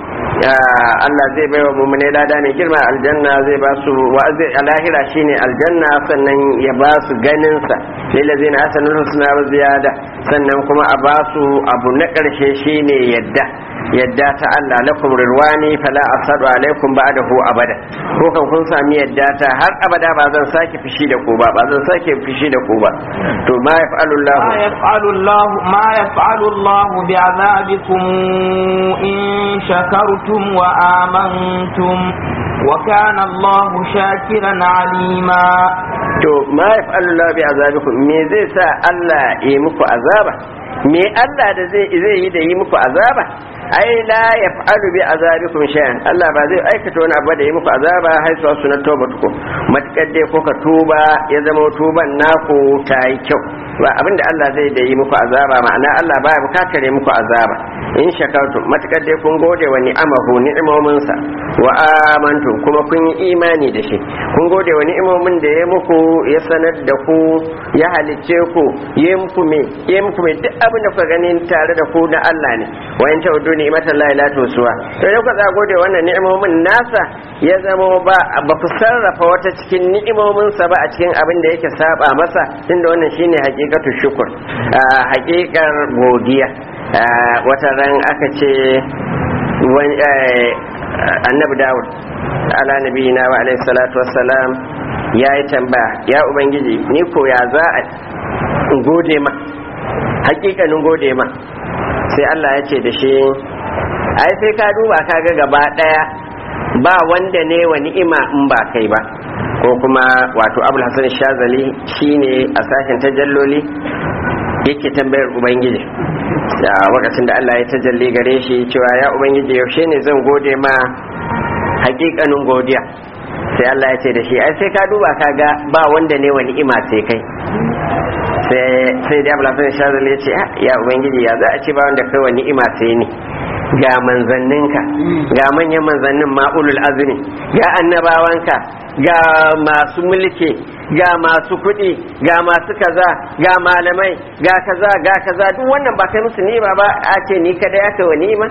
Allah zai bai wa mummune lada mai girma aljanna zai ba su wa'azi a lahira shine aljanna sannan ya ba su ganin sa lillazina hasanul husna wa ziyada sannan kuma a ba su abu na karshe shine yadda ta Allah lakum rirwani fala asadu alaikum ba'dahu abada ko kan kun sami yadda ta har abada ba zan sake fishi da ku ba zan sake fishi da ku ba to ma yaf'alu Allah bi'adabikum in shakartum wa amantum wa kana Allah shakiran alima to ma yaf'alu Allah bi'adabikum me zai sa Allah ya muku azaba me Allah da zai yi da yi muku azaba ai la yaf'alu bi azabikum shay'an Allah ba zai aikata wani abu da yi muku azaba har sai su na tawbatuku matakar dai kuka tuba ya zama tuban naku ta yi kyau ba abinda Allah zai da yi muku azaba ma'ana Allah baya bukatar yi muku azaba in shakartum matakar dai kun gode wa ni'amahu ni'imominsa wa amantum kuma kun yi imani da shi kun gode wa ni'imomin da ya muku ya sanar da ku ya halicce ku ya muku me duk abin da kuka gani tare da ku na Allah ne wa in ta'udu ni'matan la ilaha tusuwa to idan ku gode wannan ni'imomin nasa ya zama ba ku sarrafa wata cikin ni'imominsa ba a cikin abin da yake saba masa tunda wannan shine haqiqatu shukr haqiqar godiya wata ran aka ce annabi Dawud ala nabiyina wa alaihi salatu wassalam ya yi tambaya ya ubangiji ni ko ya za a gode ma hakikanin gode ma sai Allah ya ce da shi ai sai ka duba ka ga gaba daya ba wanda ne wa ni'ima in ba kai ba ko kuma wato Abul Hasan Shazali shine a sashen tajalloli yake tambayar ubangiji da lokacin da Allah ya tajalli gare shi cewa ya ubangiji yaushe ne zan gode ma hakikanin godiya sai Allah ya ce da shi ai sai ka duba ka ga ba wanda ne wa ni'ima sai kai sai da Abul Hasan Shazali ya ce ya ubangiji ya za a ce ba wanda kai wa ni'ima sai ni ga manzanninka ga manyan manzannin ma'ulul azmi ga annabawanka ga masu mulki ga masu kuɗi ga masu kaza ga malamai ga kaza duk wannan ba kai musu ni'ima ba a ce ni kada ya kai wa ni'ima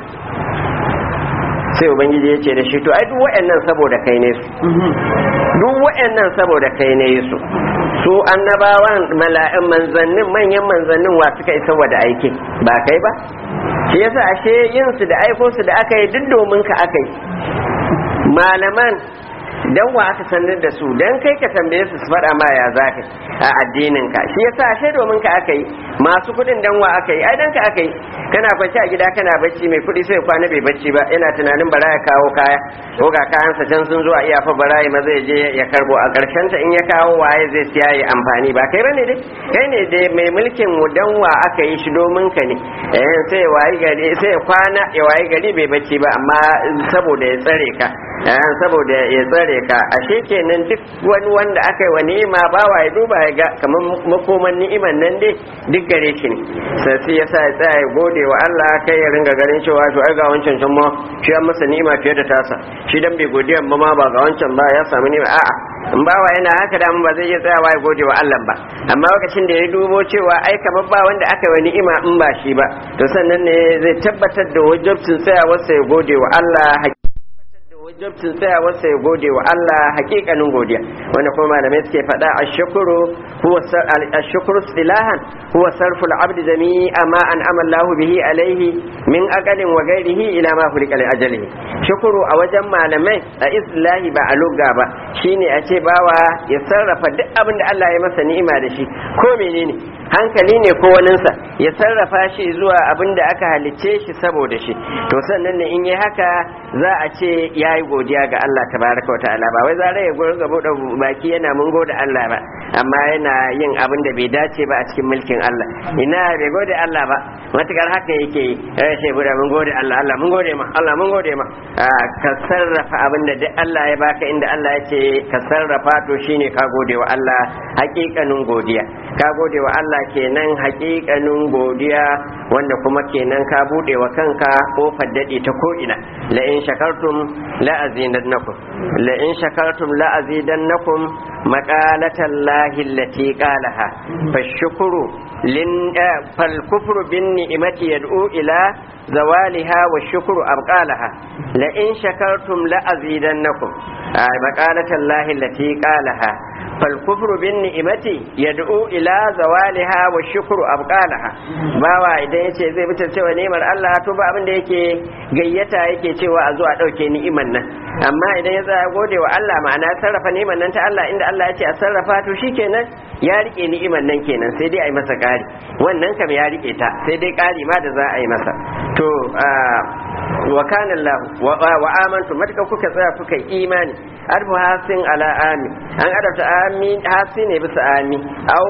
sai ubangiji ya ce da shi to ai duk waɗannan saboda kai ne su duk waɗannan saboda kai ne su annabawan mala'in manzannin manyan manzannin wa suka isa wa da aiki ba kai ba shi yasa ashe yin su da aiko su da aka yi duk domin ka aka yi malaman dan wa aka sanar da su dan kai ka tambaye su su faɗa ma ya za ka a addinin ka shi yasa ashe domin ka aka yi masu kuɗin dan wa aka yi ai dan ka aka yi kana kwanci a gida kana bacci mai kuɗi sai kwana bai bacci ba yana tunanin bara ya kawo kaya ko ga kayansa can sun zo a iya fa bara ya maza ya je ya karbo a ƙarshen ta in ya kawo waye zai siya ya amfani ba kai bane dai kai ne dai mai mulkin mu dan wa aka yi shi domin ka ne sai ya wayi gari sai ya kwana ya wayi gari bai bacci ba amma saboda ya tsare ka saboda ya tsare ka ashe kenan duk wani wanda aka yi wa ni'ima bawa ya duba ya ga kamar makoman ni'iman nan dai duk gare shi ne sai ya sa ya tsaya ya gode wa Allah kai ya ringa ganin cewa to ai ga wancan can ma shi an masa ni'ima fiye da tasa shi dan bai godiya ba ma ba ga wancan ba ya samu ni'ima a'a in bawa yana haka da ba zai iya tsayawa ya gode wa Allah ba amma lokacin da ya dubo cewa ai kamar ba wanda aka yi wa ni'ima in ba shi ba to sannan ne zai tabbatar da wajibcin tsayawarsa ya gode wa Allah wajabcin tsayawarsa ya gode wa Allah hakikanin godiya wanda kuma malamai suke faɗa ashukuru istilahan huwa sarful abdi jami'a ma an amallahu bihi alaihi min aqalin wa ghairihi ila ma hulika li ajalihi shukuru a wajen malamai a islahi ba a lugga ba shine a ce bawa ya sarrafa duk abin da Allah ya masa ni'ima da shi ko menene hankali ne ko waninsa ya sarrafa shi zuwa abin da aka halicce shi saboda shi to sannan ne in yi haka za a ce ya yi godiya ga Allah tabaraka wa ta'ala ba wai zare ya gurin gabo da baki yana mun gode Allah ba amma yana yin abin da bai dace ba a cikin mulkin Allah ina bai gode Allah ba matukar haka yake sai guda mun gode Allah Allah mun gode ma Allah mun gode ma ka sarrafa abin da duk Allah ya baka inda Allah ya ce ka sarrafa to shine ka gode wa Allah hakikanin godiya ka gode wa Allah kenan hakikanin godiya wanda kuma kenan ka bude wa kanka kofar dade ta ko ina la in shakartum la azidannakum la in shakartum la azidannakum maqalatan lahi allati qalaha fashkuru lin fal kufru bin ni'mati yad'u ila zawaliha wa shukru abqalaha la in shakartum la azidannakum maqalatan lahi allati qalaha فالكفر بالنعمة يدعو إلى زوالها والشكر أبقالها bawa idan yace zai fitar cewa ni'imar Allah to ba abin da yake gayyata yake cewa a zo a dauke ni'imar nan amma idan ya tsaya gode wa Allah ma'ana sarrafa ni'imar nan ta Allah inda Allah yace a sarrafa to shikenan ya rike ni'imar nan kenan sai dai a yi masa ƙari wannan kam ya rike ta sai dai ƙari ma da za a yi masa to wa kana Allah wa amantu matka kuka tsaya kuka imani arfu hasin ala amin an adabta amin hasi ne bisa amin aw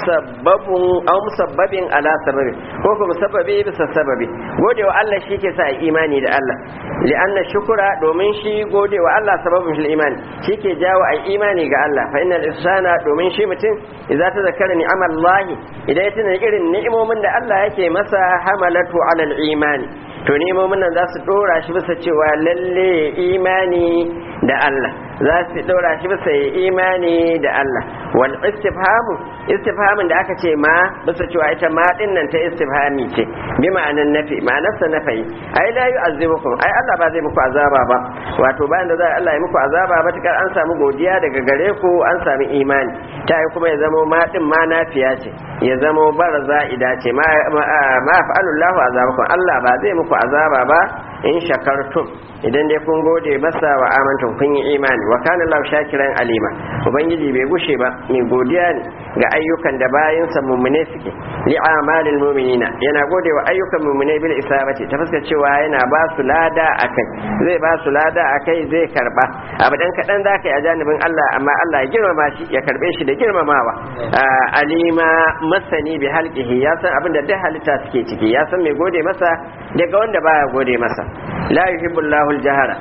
musabbabin ala sababi ko ko musabbabi bisa sababi gode wa Allah shi ke sa imani da Allah li'anna shukura domin shi gode wa Allah sababin shi imani shi ke jawo ai imani ga Allah fa innal insana domin shi mutum idza tazakkara ni'amallahi idan ya tuna irin ni'imomin da Allah yake masa hamalatu ala al-imani to ni'imomin nan za su dora shi bisa cewa lalle imani da Allah, za su dora shi bisa imani da Allah. wal istifhamin da aka ce ma bisa cewa ita ma din nan ta istifhami ce bi ma'anan nafi, ma'anarsa nafi. ai la yu'azzibukum, ai Allah ba zai muku azaba ba, wato bayan da za Allah ya muku azaba ba tukar an samu godiya daga gare ku, an sami imani. ta yi kuma ya zamo ma din ma nafiya ce, ya zamo bar za'ida ce, ma fa'alullahu azabakum, Allah ba zai muku azaba ba in shakartum, idan dai kun gode masa wa amantum kun yi imani. wa kana lahu shakiran alima, ubangiji bai gushe ba mai godiya ne ga ayyukan da bayansa mummune suke. li amalil mu'minina, yana gode wa ayyukan mummune bil isabati, ta fuskar cewa yana ba su lada akai, zai ba su lada akai, zai karba abu dan kadan zaka yi a janibin Allah, amma Allah ya girmama shi, ya karbe shi da girmamawa. alima masani bi halqihi, ya san abin da duk halitta suke ciki, ya san mai gode masa daga wanda baya gode masa. la yuhibbullahu al-jahra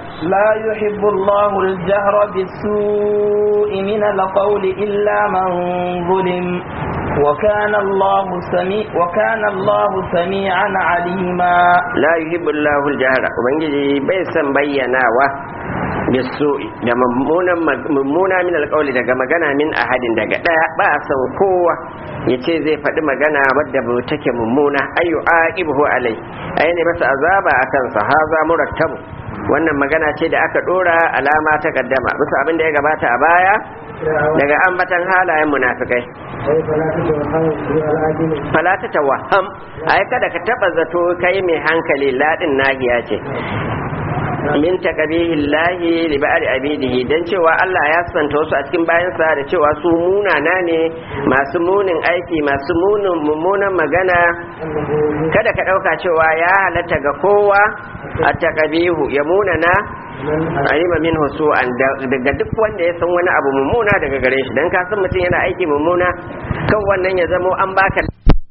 bis-su'i min al-qawli illa man zulim وكان الله سميعا عليما. لا يحب الله الجهر، ubangiji bai san bayyanawa bisu'i da mummuna min alƙawli daga magana min ahadin daga ɗaya, ba a san kowa ya ce zai faɗi magana wadda ba take mummuna. ayu aqibuhu alai, ai ne masa azaba akan sa. haza murattabu, wannan magana ce da aka dora alama ta kaddama bisa abin da ya gabata a baya daga ambatan halayen munafikai. fala ta tawaham, ai kada ka taba zato kai mai hankali, ladin nahiya ce min takabihillahi li ba'd abidihi, dan cewa Allah ya santa wasu a cikin bayansa da cewa su munana ne, masu munin aiki, masu mummunan magana. kada ka dauka cewa ya halatta ga kowa a takabihu ya munana alima min husu'an, daga duk wanda ya san wani abu mummuna daga gare shi. dan ka san mutum yana aiki mummuna, kan wannan ya zamo an baka,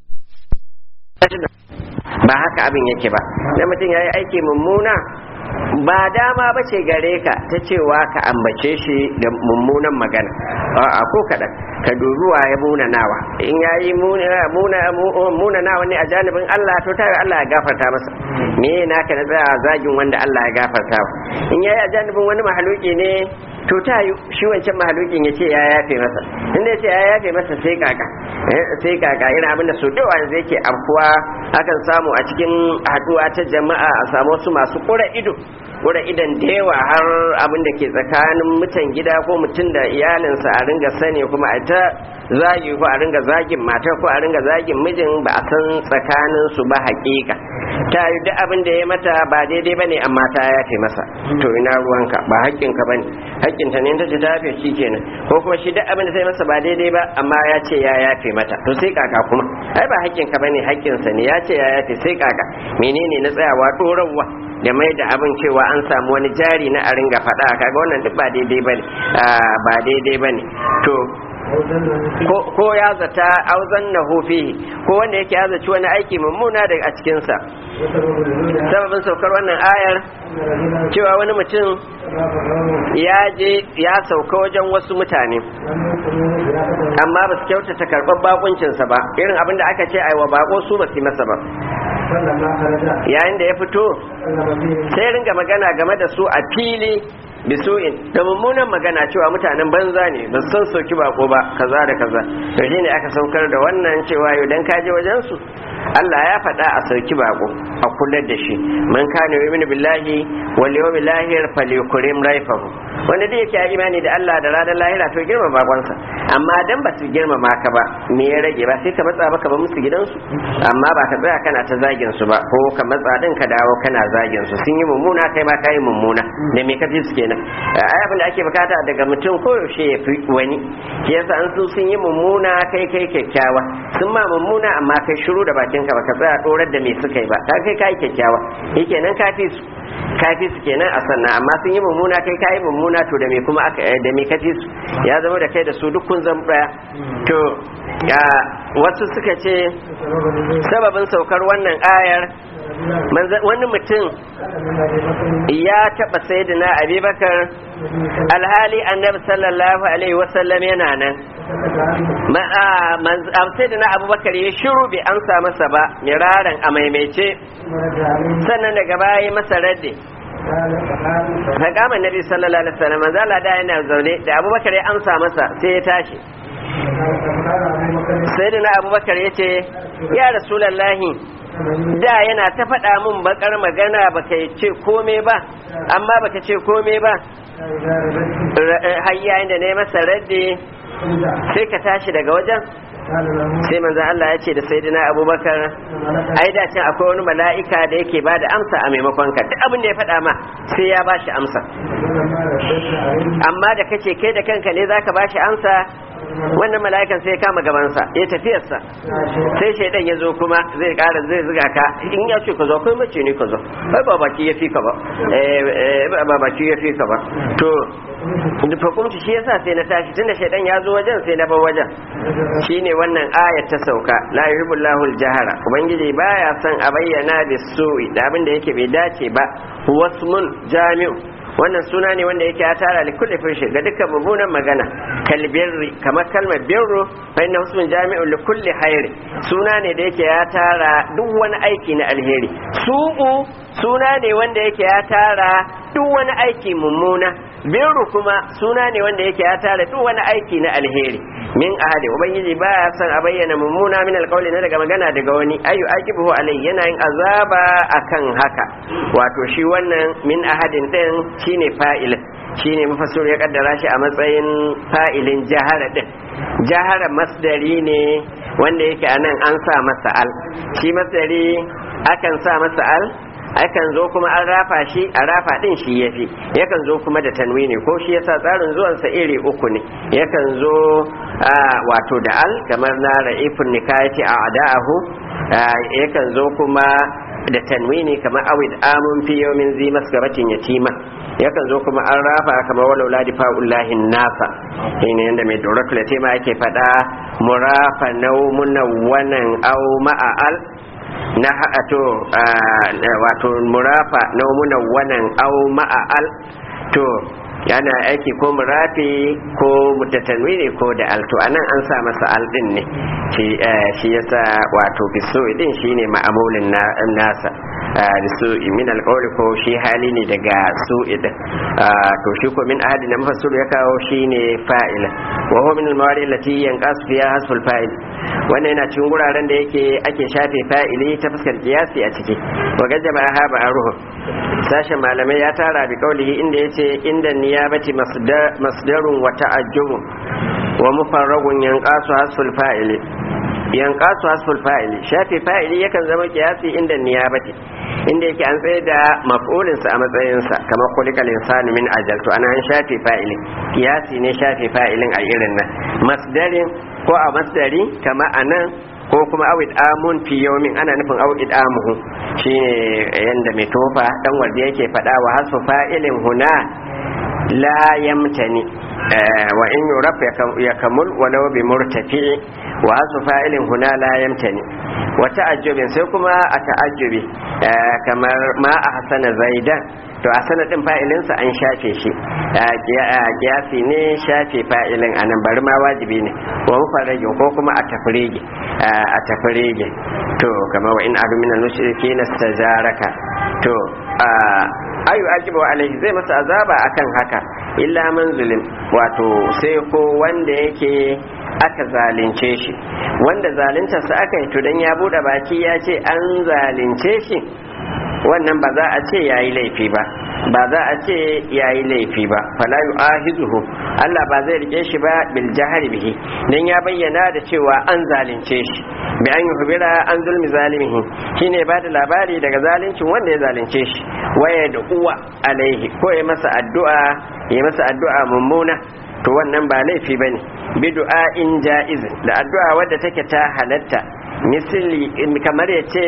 ba haka abin yake ba. dan mutum yayi aiki mummuna ba dama ba ce gare ka ta cewa ka ambace shi da mummunan magana, a ko kaɗan. ka duruwa ya munanawa, in ya yi munanawa ne a janibin Allah, to tayi Allah ya gafarta masa. me naka na tsaya zagin wanda Allah ya gafarta? in ya yi a janibin wani mahaluki ne, to tayi shi wancan mahalukin ya ce ya yafe masa. inda ya ce ya yafe masa, sai kaka yana abin da su dawa zai ke amfuwa. akan samu a cikin haduwa ta jama'a a samu wasu masu ƙura idan da yawa, har abin da ke tsakanin mutan gida ko mutum da iyalinsa a ringa sani, kuma a ta zagi ko a ringa zagin matar ko a ringa zagin mijin, ba a san tsakanin su ba hakika. ta yi duk abin da ya mata ba daidai bane, amma ta yafe masa. to ina ruwanka, ba haƙƙinka bane, haƙƙinta ne ta ce ta yafe shi kenan. ko kuma shi duk abin da ta yi masa ba daidai ba, amma ya ce ya yafe mata, to sai kaka kuma, ai ba haƙƙinka bane, haƙƙinsa ne, ya ce ya yafe, sai kaka menene na tsayawa ɗorarwa da mai da abin cewa an samu wani jari na a ringa faɗa? kaga wannan duk ba daidai bane. to ko ya zata auzan na fihi, ko wanda yake ya zaci wani aiki mummuna daga a cikinsa. sababin saukar wannan ayar cewa wani mutum ya sauka wajen wasu mutane, amma ba su kyautata karɓar bakuncinsa ba, irin abin da aka ce aiwa bako su ba su yi masa ba. yayin da ya fito sai ringa magana game da su a fili bisu'in, da mummunan magana cewa mutanen banza ne, ba san sauki bako ba, kaza da kaza. to shine aka saukar da wannan cewa yau dan kaje wajen su, Allah ya faɗa a sauki bako, a kula da shi. man kana yu'minu billahi wal yawmil akhir falyukrim rayfahu, wanda da yake imani da Allah da ranar lahira to girma bakonsa. amma dan ba su girmama ka ba, me ya rage? ba sai ka matsa maka ba musu gidansu, amma ba ka tsaya kana ta zagin su ba, ko ka matsa din ka dawo kana zagin su. sun yi mummuna, kai ma kai mummuna, da me kafi su kenan? ai abin da ake bukata daga mutum koyaushe ya fi wani. shi yasa an sun yi mummuna, kai kyakkyawa. sun ma mummuna, amma kai shiru da bakin ka baka tsaya dorar da me suka yi ba, kai kyakkyawa, yake nan kafi su kenan a sannan. amma sun yi mummuna, kai mummuna, to da me kuma da me kafi su? ya zama da kai da su duk kun zama daya. to wasu suka ce sababin saukar wannan ayar, wani mutum ya taɓa sayyidina Abubakar alhali annabi sallallahu alaihi wasallam yana nan, sai da na abubakar ya shiru bai amsa masa ba miraran a maimaice sannan daga baya masa radde faƙaman nabi sallallahu alaihi wasallam manzala da yana zaune da abubakar ya amsa masa sai ya tashi sai da na abubakar ya ce ya rasulallahi da yana ta faɗa mun bakar magana baka ce kome ba amma baka ce kome ba har yayin da ne masa radde sai ka tashi daga wajen sai manzan Allah ya ce da sayyidina abubakar ai da can akwai wani mala'ika da yake ba da amsa a maimakon ka duk abin da ya faɗa ma sai ya ba shi amsa amma da kace kai da kanka ne zaka ba shi amsa wannan mala'ikan sai ya kama gabansa ya tafiyarsa sai shaidan ya zo kuma zai ƙara zai zuga ka in ya ce ka zo kai mace ne ka zo bai ba baki ya fi ka ba ba baki ya fi ka ba to fa kuma shi yasa sai na tashi tunda shaidan ya zo wajen sai na bar wajen shine wannan ayat ta sauka la yuhibbullahu al-jahara ubangiji baya son a bayyana bisu'i da abin da yake bai dace ba wasmun jami'u wannan suna ne wanda yake ya tara li kulli firshi ga dukkan mummunan magana kalbirri kamar kalmar birru fa inna husmun jami'un li kulli khairi suna ne da yake ya tara duk wani aiki na alheri su'u suna ne wanda yake ya tara duk wani aiki mummuna birru kuma suna ne wanda yake ya tara duk wani aiki na alheri min ahadi ubangiji baya son a bayyana mummuna min alqawli na daga magana daga wani ayu aqibuhu alai yana yin azaba akan haka wato shi wannan min ahadin din shine fa'il shine mufassir ya kaddara shi a matsayin fa'ilin jahara din jahara masdari ne wanda yake anan an sa masa al shi masdari akan sa masa al akan zo kuma an rafa shi a rafa din shi yafi yakan zo kuma da tanwini ko shi yasa tsarin zuwan sa iri uku ne yakan zo wato da al kamar na ra'ifun nikayati a ada'ahu yakan zo kuma da tanwini kamar awid amun fi yawmin zi masgabatin yatima yakan zo kuma an rafa kamar walau la difa'ullahi nasa shine yanda mai doratul yatima yake fada murafa nawmunawanan aw ma'al na to wato murafa nawmunawanan aw ma'al to yana aiki ko murafi ko mutatanwini ko da alto anan an sa masa al din ne shi yasa wato bisu din shine ma'amulin nasa bisu min alqawli ko shi hali ne daga su'id to shi ko min ahadi na mafassir ya kawo shine fa'il wa huwa min al-mawari allati yanqas fiha hasful fa'il wannan yana cikin guraren da yake ake shafe fa'ili ta fuskar kiyasi a ciki wa gajaba ha ba'ruhu sashen malamai ya tara bi kaulihi inda yace inda niyabati masdarun wa ta'ajjubun wa mufarragun yanqasu hasful fa'ili yanqasu hasful fa'ili shafe fa'ili yakan zama kiyasi inda niyabati inda yake an tsaye da maf'ulin sa a matsayin sa kamar kulikal insanu min ajal to ana an shafe fa'ili kiyasi ne shafe fa'ilin a irin nan masdarin ko a masdari kama anan ko kuma awid amun fi yawmin ana nufin awid amuhu shine yanda mai tofa dan wanda yake fada wa hasfu fa'ilin huna la yamtani wa in yuraf yakamul walau bi murtafi wa hasfu fa'ilin huna la yamtani wa ta'ajjubin sai kuma a ta'ajjubi kamar ma ahsana zaidan to a sanadin fa'ilinsa an shafe shi kiyasi ne shafe fa'ilin anan bari ma wajibi ne wa mufarrage ko kuma a tafrige to kamar wa in adu min al-mushriki nastajaraka to ayu ajibu alaihi zai masa azaba akan haka illa man zulim wato sai ko wanda yake aka zalunce shi wanda zaluntarsa aka yi to dan ya bude baki ya ce an zalunce shi wannan ba za a ce yayi laifi ba ba za a ce yayi laifi ba fala yu'ahizuhu Allah ba zai rike shi ba bil jahri bihi dan ya bayyana da cewa an zalunce shi bi an yuhbira an zulmi zalimihi shine ba da labari daga zaluncin wanda ya zalunce shi waya da uwa alaihi ko ya masa addu'a mummuna to wannan ba laifi bane bi du'a in ja'iz da addu'a wadda take ta halatta misali kamar ya ce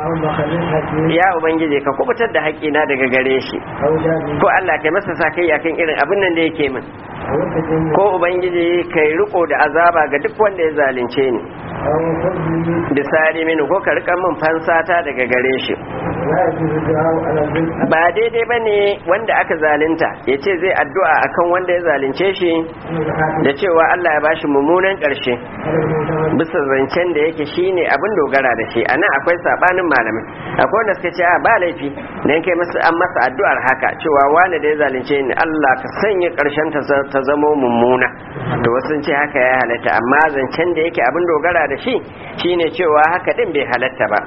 ya ubangiji ka kubutar da haƙina daga gare shi ko Allah kai masa sakai akan irin abin nan da yake min ko ubangiji kai riko da azaba ga duk wanda ya zalunce ni da sari mini ko ka rika min fansata daga gare shi ba daidai ba ne wanda aka zalunta ya ce zai addu'a akan wanda ya zalunce shi da cewa Allah ya bashi mummunan ƙarshe bisa zancen da yake shine abin dogara da shi anan akwai sabanin malamai akwai wanda suka ce ba laifi dan kai an masa addu'ar haka cewa wani da ya zalunce ni Allah ka sanya ƙarshen ta zamo mummuna to wasu ce haka ya halatta amma zancen da yake abin dogara da shi shine cewa haka din bai halatta ba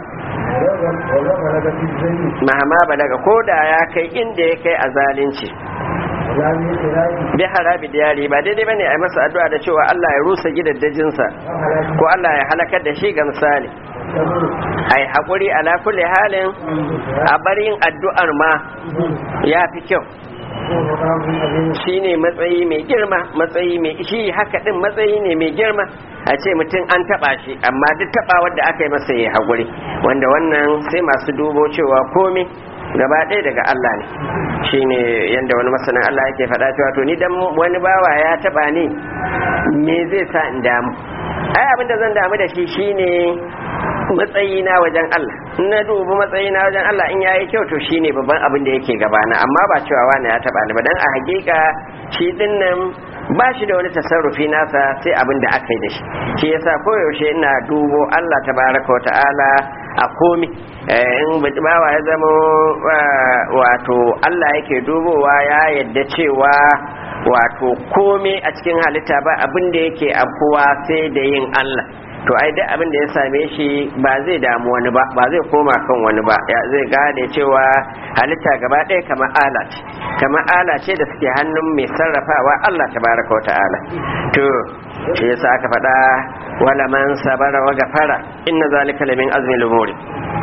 mahama balaga ko da ya kai inda ya kai a zalunci bi harabi diyari ba daidai bane a masa addu'a da cewa Allah ya rusa gidaddajinsa ko Allah ya halakar da shi ga misali ai hakuri ala kulli halin a barin addu'ar ma ya fi kyau shine matsayi mai girma matsayi mai shi haka din matsayi ne mai girma a ce mutum an taba shi amma duk taba wanda aka yi masa ya hakuri wanda wannan sai masu dubo cewa komai gaba ɗaya daga Allah ne shine yanda wani masanin Allah yake faɗa cewa to ni dan wani bawa ya taba ni me zai sa in damu ai abin da zan damu da shi shine matsayina wajen Allah in na dubi matsayina wajen Allah in yayi kyau to shine babban abin da yake gabana amma ba cewa wani ya taba ni ba dan a hakika shi dinnan ba shi da wani tasarrufi nasa sai abin da aka yi da shi shi yasa koyaushe ina dubo Allah tabaraka wa ta'ala a komi in bawa ya zama wato Allah yake dubowa ya yadda cewa wato komai a cikin halitta ba abin da yake afuwa sai da yin Allah to ai duk abin da ya same shi ba zai damu wani ba ba zai koma kan wani ba ya zai gane cewa halitta gaba ɗaya kamar ala ce da suke hannun mai sarrafawa Allah tabaraka wa ta'ala to shi yasa aka faɗa wala man sabara wa gafara inna zalika lamin azmi al-umuri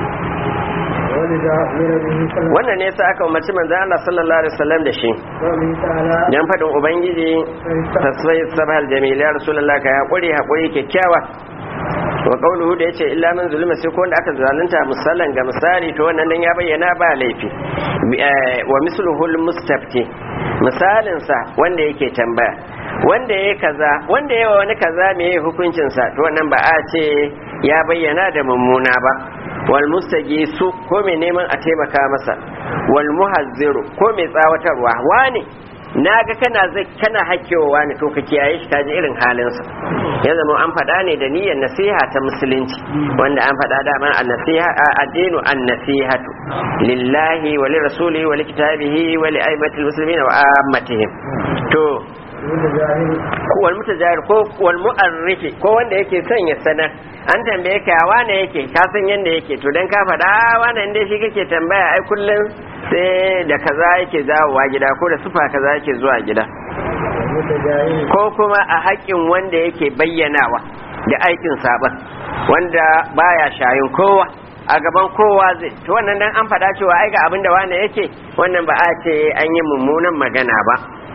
wannan ne sa aka umarci manzo Allah sallallahu alaihi wasallam da shi dan fadin ubangiji tasbih sabahal jamil ya rasulullah ka hakuri kyakkyawa wa qawluhu da yace illa man zulima sai ko wanda aka zalunta musallan ga misali to wannan dan ya bayyana ba laifi wa misluhu al-mustafti misalin sa wanda yake tambaya wanda yayi kaza wanda yayi wani kaza me yayi hukuncin sa to wannan ba a ce ya bayyana da mummuna ba wal mustajisu ko mai neman a taimaka masa wal muhazziru ko mai tsawatarwa wani naga kana hakkewa ne to ka kiyaye shi kaji irin halinsa ya zama an faɗa ne da niyyar nasiha ta musulunci wanda an faɗa da man an-nasiha addinu an-nasihatu lillahi wa lirasulihi wa likitabihi wa li'aimatil muslimina wa ammatihim to wal mutajahir ko wal mu'arrifi ko wanda yake son ya sanar an tambaye ka wane yake ka san yanda yake to dan ka faɗa wane inda shi kake tambaya ai kullum sai da kaza yake dawowa gida ko da sufa kaza yake zuwa gida ko kuma a haƙƙin wanda yake bayyanawa da aikin saban wanda baya shayin kowa a gaban kowa zai to wannan dan an faɗa cewa ai ga abin da wane yake wannan ba a ce an yi mummunan magana ba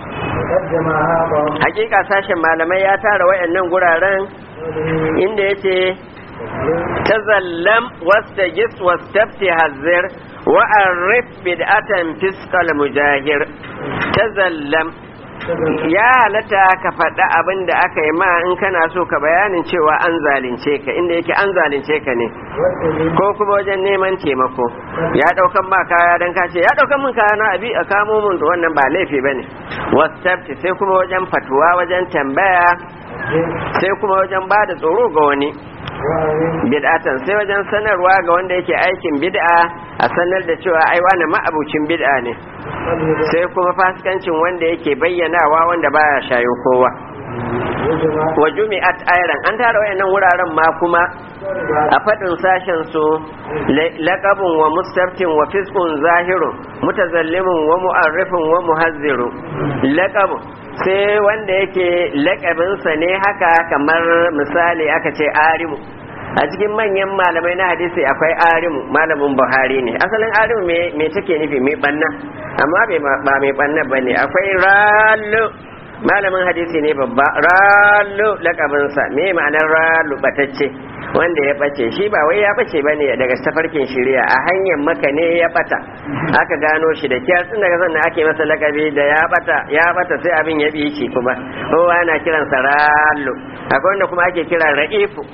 hakika sashen malamai ya tara wayannan guraren inda yace tazallam wastajis wastafti hazir wa arif bid'atan fiskal mujahir tazallam ya halatta ka faɗa abin da aka yi ma in kana so ka bayanin cewa an zalunce ka inda yake an zalunce ka ne ko kuma wajen neman taimako ya ɗaukan ma kaya don ka ce ya ɗaukan min kaya na abi a kamo mun to wannan ba laifi bane wasafti sai kuma wajen fatuwa wajen tambaya sai kuma wajen ba da tsoro ga wani bid'atan sai wajen sanarwa ga wanda yake aikin bid'a a sanar da cewa ai wani ma'abucin bid'a ne sai kuma fasikancin wanda yake bayyanawa wanda baya shayo kowa wa jumi'at ayran an tara wayannan wuraren ma kuma a fadin sashen su laqabun wa mustaftin wa fisqun zahirun mutazallimun wa mu'arrifun wa muhazziru laqabun sai wanda yake laƙabinsa ne haka kamar misali aka ce arimu a cikin manyan malamai na hadisi akwai arimu malamin buhari ne asalin arimu me take nufi mai banna amma ba mai banna ba ne akwai rallo malamin hadisi ne babba rallo laƙabinsa me ma'anar rallo batacce wanda ya bace shi ba wai ya bace bane daga tafarkin shari'a a hanyar maka ne ya bata aka gano shi da kyar tun daga sannan ake masa lakabi da ya bata sai abin ya bi shi kuma kowa yana kiran sa rallo akwai wanda kuma ake kira ra'ifu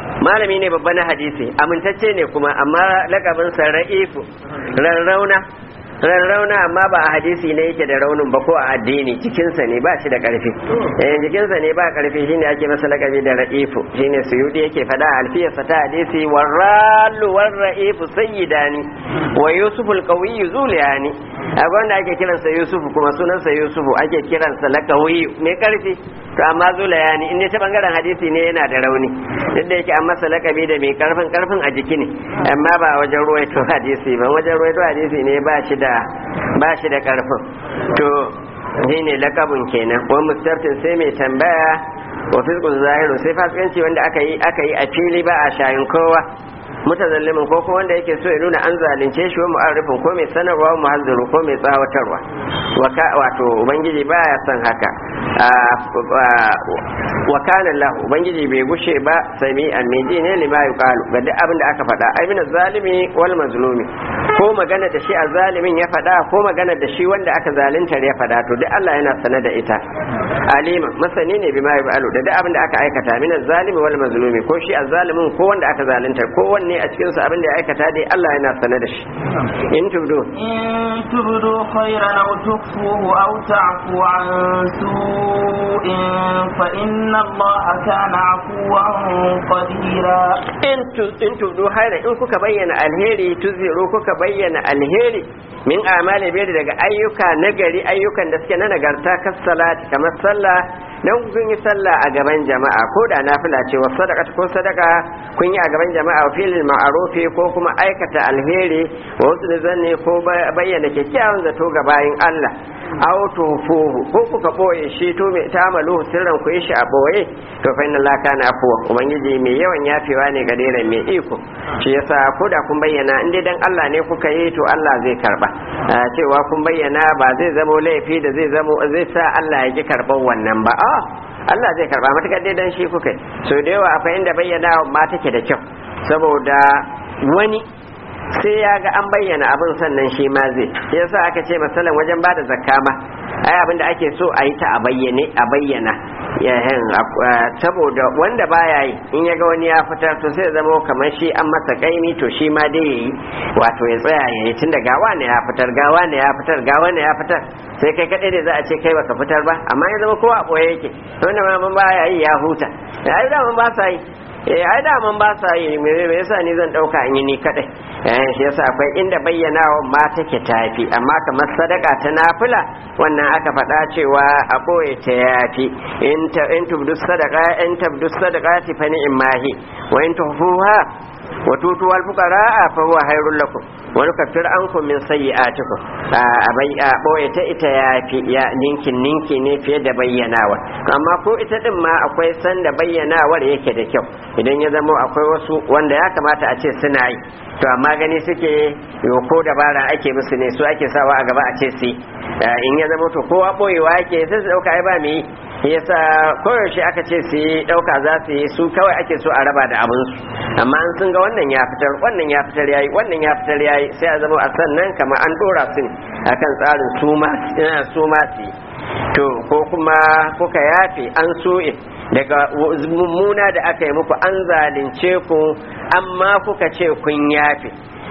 malami ne babba na hadisi amintacce ne kuma amma lakabinsa ra'ifu rarrauna amma ba a hadisi ne yake da raunin ba ko a addini jikinsa ne ba shi da karfi jikinsa ne ba karfi shine ake masa lakabi da ra'ifu shine suyudi yake fada a alfiyarsa ta hadisi warralu warra'ifu sayyidani wa yusuful qawiyyu zuliyani akwai wanda ake kiransa yusufu kuma sunansa yusufu ake kiransa lakawi mai karfi to amma zulayani in ta bangaren hadisi ne yana da rauni duk da yake an masa lakabi da mai karfin a jiki ne amma ba wajen ruwaito hadisi ba wajen ruwaito hadisi ne ba shi da karfin to shine lakabun kenan wa mustaftin sai mai tambaya wa fisqul zahiru sai fasikanci wanda aka yi a fili ba a shayin kowa mutazallimin ko kuma wanda yake so ya nuna an zalunce shi wa mu'arrifin ko mai sanarwa wa muhazziru ko mai tsawatarwa wato ubangiji baya son haka wa kana Allah ubangiji bai gushe ba sami'an mai ji ne lima yuqalu ga duk abin da aka faɗa ai min zalimi wal mazlumi ko magana da shi azzalimin ya faɗa ko magana da shi wanda aka zalunta ya faɗa to duk Allah yana sane da ita alima masani ne bima yuqalu da duk abin da aka aikata min zalimi wal mazlumi ko shi azzalimin ko wanda aka zalunta ko wanne a cikin su abin da ya aikata dai Allah yana sane da shi in tubdu khayran aw tukhfuhu aw ta'fu an su'in fa inna Allah kana afuwan qadira in tubdu khayran in kuka bayyana alheri tuziru kuka bayyana alheri min amali bai daga ayyuka nagari ayyukan da suke na nagarta kas salati kamar sallah dan kun yi sallah a gaban jama'a ko da nafila ce wa sadaka ko sadaka kun yi a gaban jama'a filil ma'arufi ko kuma aikata alheri wa wasu zanne ko bayyana kyakkyawan zato ga bayin Allah aw tufuhu ko kuka boye shi to mai tamalu sirran ku yi shi a boye to fa inna Allah kana afuwa ubangiji mai yawan yafewa ne ga dare mai iko shi yasa ko da kun bayyana in dai dan Allah ne kuka yi to Allah zai karba cewa kun bayyana ba zai zamo laifi da zai sa Allah ya ji karban wannan ba Allah zai karba matakar dai dan shi kuka so da yawa akwai inda bayyana ma take da kyau saboda wani sai ya ga an bayyana abin sannan shi ma zai yasa aka ce masalan wajen bada zakka ma ai abin da ake so a yi ta a bayyana saboda wanda baya yi in ya ga wani ya fitar to sai zama kamar shi an masa kaimi to shi ma dai yayi wato ya tsaya ya yi tunda gawa ne ya fitar gawa ne ya fitar sai kai kadai da za a ce kai baka fitar ba amma ya zama kowa a boye yake wanda ma mun baya yi ya huta ai da mun ba sa yi ai da mun ba sa yi me yasa ni zan dauka in yi ni kadai shi yasa akwai inda bayyanawa ma take tafi amma kamar sadaka ta nafila wannan aka faɗa cewa a boye ta yafi in tubdu sadaqati fa ni'mahi wa in tuhfuha wa tutu wal fuqara fa huwa khairul lakum wa nukaffir ankum min sayyi'atikum a boye ta ita yafi ya ninki ne fiye da bayyanawa amma ko ita din ma akwai san da bayyanawar yake da kyau idan ya zama akwai wasu wanda ya kamata a ce suna yi to amma gani suke ko dabara ake musu ne su ake sawa a gaba a ce su in ya zama to kowa boyewa yake sai su dauka ai ba me yasa koyaushe aka ce su yi dauka za su yi su kawai ake so a raba da abin su amma an sun ga wannan ya fitar yayi sai a zama a sannan kamar an dora su akan tsarin su ma su to ko kuma kuka yafe an soye daga mummuna da aka yi muku an zalunce ku amma kuka ce kun yafe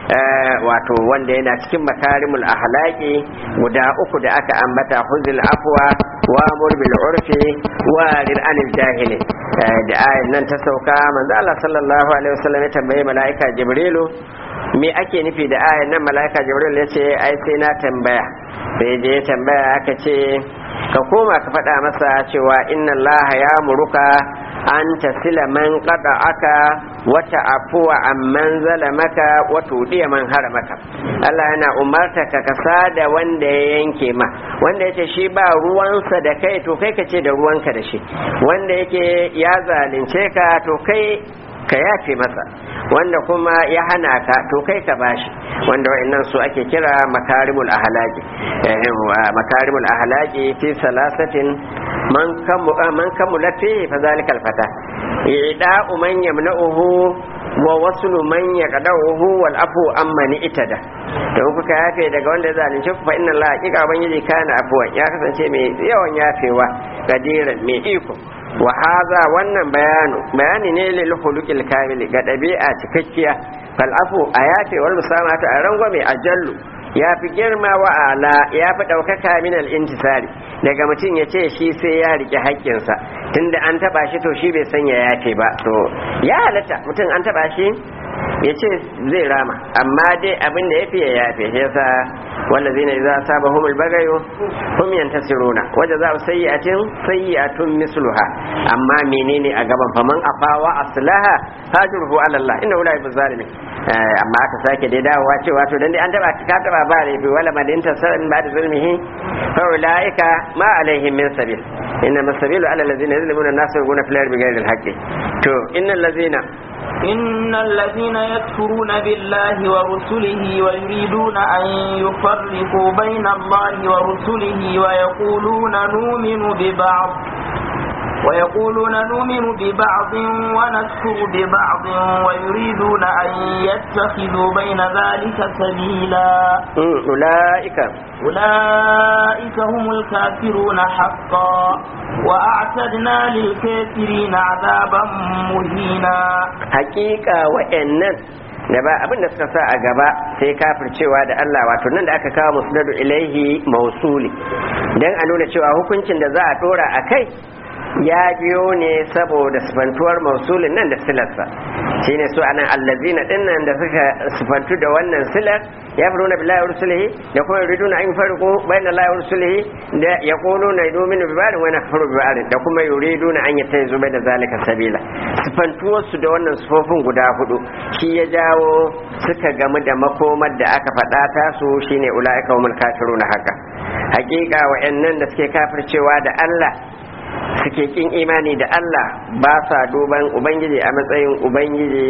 wato wanda yana cikin makarimul ahlaki guda uku da aka ambata huzul afwa wa amur bil urfi wa lil anil jahili da ayan nan ta sauka manzo Allah sallallahu alaihi wasallam ya tambaye malaika jibrilu me ake nufi da ayan nan malaika jibril ya ce ai sai na tambaya sai je tambaya aka ce ka koma ka faɗa masa cewa inna Allah ya muruka an tasila man qada'aka wa ta'fuwa amman zalamaka wa tudiya man haramaka Allah yana umarta ka sada wanda ya yanke ma wanda yace shi ba ruwansa da kai to kai ka ce da ruwanka da shi wanda yake ya zalunce ka to kai ka yafe masa wanda kuma ya hana ka to kai ka bashi wanda wa'annan su ake kira makarimul ahlaki makarimul ahlaki fi salasatin man kamula fi fa zalikal fata ida'u man yamna'uhu wa waslu man yaqdahu wal afu amman itada to kuka yafe daga wanda ya zalunce ku fa inna Allah haqiqa ubangiji kana afuwan ya kasance mai yawan yafewa kadiran mai iko wa hadha wannan bayani ne lil khuluqil kamil ga dabi'a cikakkiya fal afu ayati wal musamata a rangwame ajallu ya fi girma wa ala ya fi ɗaukaka min al-intisari daga mutum ya ce shi sai ya rike haƙƙinsa tunda an taɓa shi to shi bai sanya ya ce ba to ya halatta mutum an taɓa shi ya ce zai rama amma dai abin da ya fi ya yafe shi yasa wallazina idza asabahumul bagayu hum yantasiruna waja za sayyi'atun misluha amma menene a gaban faman afawa aslaha hajruhu ala Allah innahu la yuhibbu zalimin amma aka sake dai dawowa cewa to dan dai an taba ka taba ba laifi wala madinta sarin ba da zulmihi fa ulaika ma alaihim min sabil inna masabilu ala allazina yuzlimuna an-nasa wa yaquluna fil ardi bighayri al-haqqi to إن الذين يكفرون بالله ورسله ويريدون أن يفرقوا بين الله ورسله ويقولون نؤمن ببعض ونكفر ببعض ويريدون أن يتخذوا بين ذلك سبيلا أولئك هم الكافرون حقا وأعتدنا للكافرين عذابا مهينا حقيقة وإنن da ba abin da suka sa a gaba sai kafircewa da Allah wato nan da aka kawo musnadu ilaihi mausuli dan a nuna cewa hukuncin da za a dora a kai ya biyo ne saboda sifantuwar mausulin nan da silarsa shine su anan allazina dinnan da suka sifantu da wannan silar ya furuna billahi wa rusulihi da kuma yuriduna an farqu bayna allahi wa rusulihi da yaquluna yu'minu bi ba'd wa nakfuru bi ba'd da kuma yuriduna an yattazu bayna zalika sabila sifantuwar su da wannan sifofin guda hudu shi ya jawo suka gamu da makomar da aka faɗa ta su shine ulaika humul kafiruna haka hakika wa'annan da suke kafircewa da Allah suke kin imani da Allah ba sa duban ubangiji a matsayin ubangiji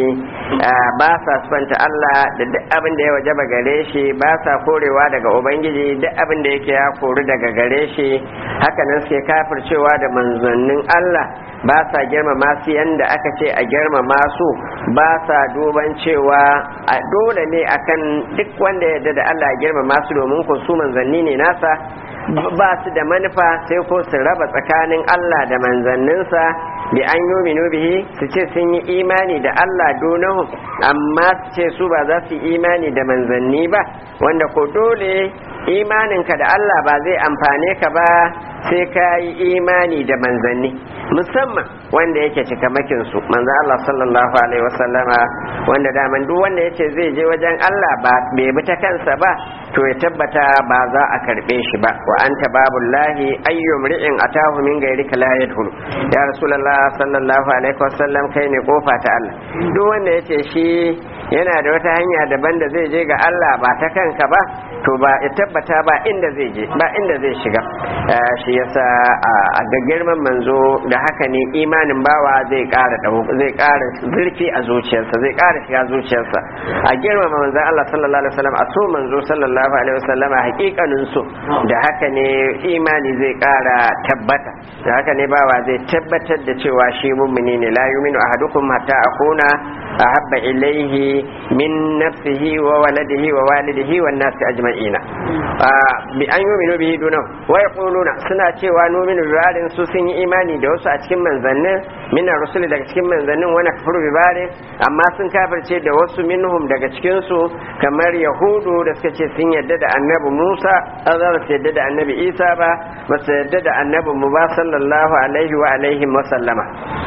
ba sa sifanta Allah da duk abin da ya wajaba gare shi ba sa korewa daga ubangiji duk abin da yake ya kori daga gare shi haka nan suke kafircewa da manzannin Allah ba sa girmama su yanda aka ce a girmama su ba sa duban cewa a dole ne akan duk wanda ya yarda da Allah ya girmama su domin ko su manzanni ne nasa ba su da manufa sai ko su raba tsakanin Allah da manzanninsa bi an yuminu bihi su ce sun yi imani da Allah donahum amma su ce su ba za su yi imani da manzanni ba wanda ko dole imaninka da Allah ba zai amfane ka ba sai ka yi imani da manzanni musamman wanda yake cikamakin su manzo Allah sallallahu alaihi wasallama wanda daman duk wanda yace zai je wajen Allah ba bai bi ta kansa ba to ya tabbata ba za a karbe shi ba wa anta babullahi ayyum ri'in atahu min ghayrika la yadkhul ya rasulullah sallallahu alaihi wasallam kai ne kofa ta Allah duk wanda yace shi yana da wata hanya daban da zai je ga Allah ba ta kanka ba to ba ya tabbata ba inda zai je ba inda zai shiga shi yasa a ga girman manzo da haka ne imanin bawa zai ƙara zurfi a zuciyarsa zai ƙara shiga zuciyarsa a girmama manzon Allah sallallahu alaihi wasallam a so manzo sallallahu alaihi wasallam a hakikanin so da haka ne imani zai ƙara tabbata da haka ne bawa zai tabbatar da cewa shi mummuni ne la yuminu ahadukum hatta akuna ahabba ilaihi min nafsihi wa waladihi wa walidihi wan nasi ajma'ina bi an yuminu bihi dunahu wa yaquluna suna cewa numinu bibarin su sun yi imani da wasu a cikin manzannin minar rusuli daga cikin manzannin wani kafuru bibarin amma sun kafirce da wasu minhum daga cikin su kamar yahudu da suka ce sun yadda da annabi Musa za su yadda da annabi Isa ba ba su yadda da annabi mu ba sallallahu alaihi wa alihi wa sallama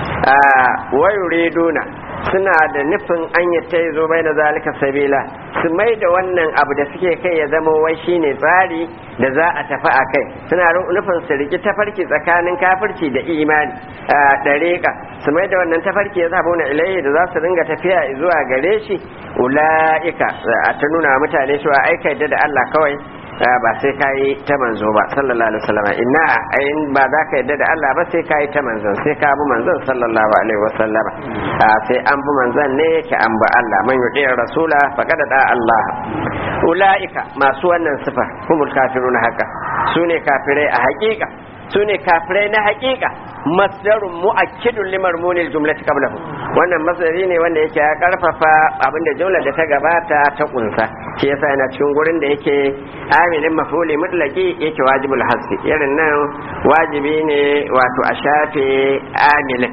wa yuriduna suna da nufin an yatta zo bai na zalika sabila su mai da wannan abu da suke kai ya zama wai shine tsari da za a tafi a kai suna nufin su riki tafarki tsakanin kafirci da imani dariƙa su mai da wannan tafarki ya zaba na ilayhi da za su ringa tafiya zuwa gare shi ula'ika a ta nuna mutane cewa aika yadda da Allah kawai ba sai ka yi ta manzo ba sallallahu alaihi wasallam inna ayin ba za ka yadda da Allah ba sai ka yi ta manzon sai ka bi manzon sallallahu alaihi wasallam sai an bi manzon ne yake an bi Allah man yudi rasula faqad da Allah ulaika masu wannan sifa humul kafiruna haka sune kafirai a hakika sune kafirai na haƙiƙa masdarun mu'akkidun limarmunil jumlati qablahu wannan masdari ne wanda yake ya karfafa abinda jumlar da ta gabata ta kunsa shi yasa yana cikin gurin da yake amilin maf'uli mutlaqi yake wajibul hasbi irin nan wajibi ne wato a shafe amilin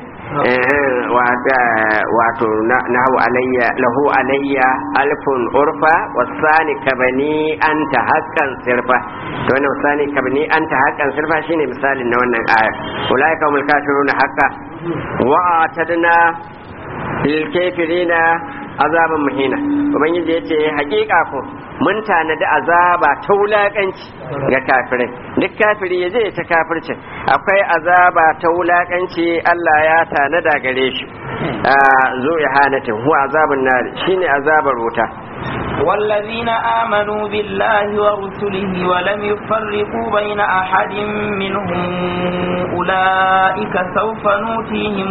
wato nahu alayya lahu alayya alfun urfa wasani kabani anta haqqan sirfa to wannan wasani kabani anta haqqan sirfa shine misalin na wannan aya ulaika humul kafiruna haqqa wa atadna lil kafirina azaban muhina ubangiji yace hakika ko mun tanadi azaba ta wulakanci ga kafirai duk kafiri ya je ta kafircin akwai azaba ta wulakanci Allah ya tanada gare shi zo ihanatin huwa azabun nar shine azabar wuta والذين آمنوا بالله ورسله ولم يفرقوا بين أحد منهم أولئك سوف نؤتيهم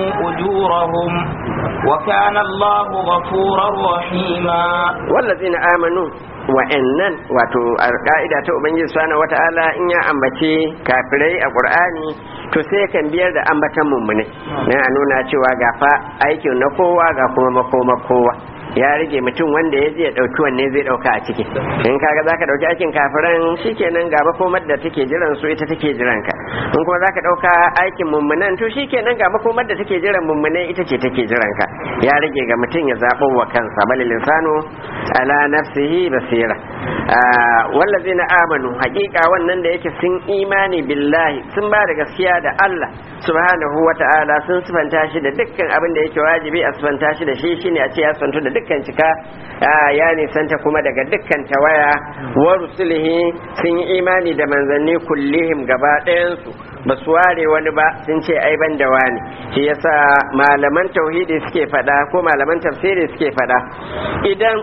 أجورهم وكان الله غفورا رحيما والذين آمنوا wa'annan wato ka'ida ta ubangiji subhanahu wata'ala in ya ambace kafirai a qur'ani to sai kan biyar da ambatan mummune ne a nuna cewa gafa aikin na kowa ga kuma makoma kowa ya rage mutum wanda ya je ya dauki wanne zai dauka a ciki in kaga zaka dauki aikin kafiran shikenan ga makomar da take jiran su ita take jiran ka in kuma zaka dauka aikin mummunan to shikenan ga makomar da take jiran mummune ita ce take jiran ka ya rage ga mutum ya zabo wa kansa balil insanu ala nafsihi basira wallazina amanu haqiqa wannan da yake sun imani billahi sun ba da gaskiya da Allah subhanahu wata'ala sun sifanta shi da dukkan abin da yake wajibi a sifanta shi da shi shine a ce ya santu da dukkan cika ya nisanta kuma daga dukkan tawaya wa rusulihi sun yi imani da manzanni kullihim gaba ɗayansu ba su ware wani ba sun ce ai ban da wani shi yasa malaman tauhidi suke faɗa ko malaman tafsiri suke faɗa idan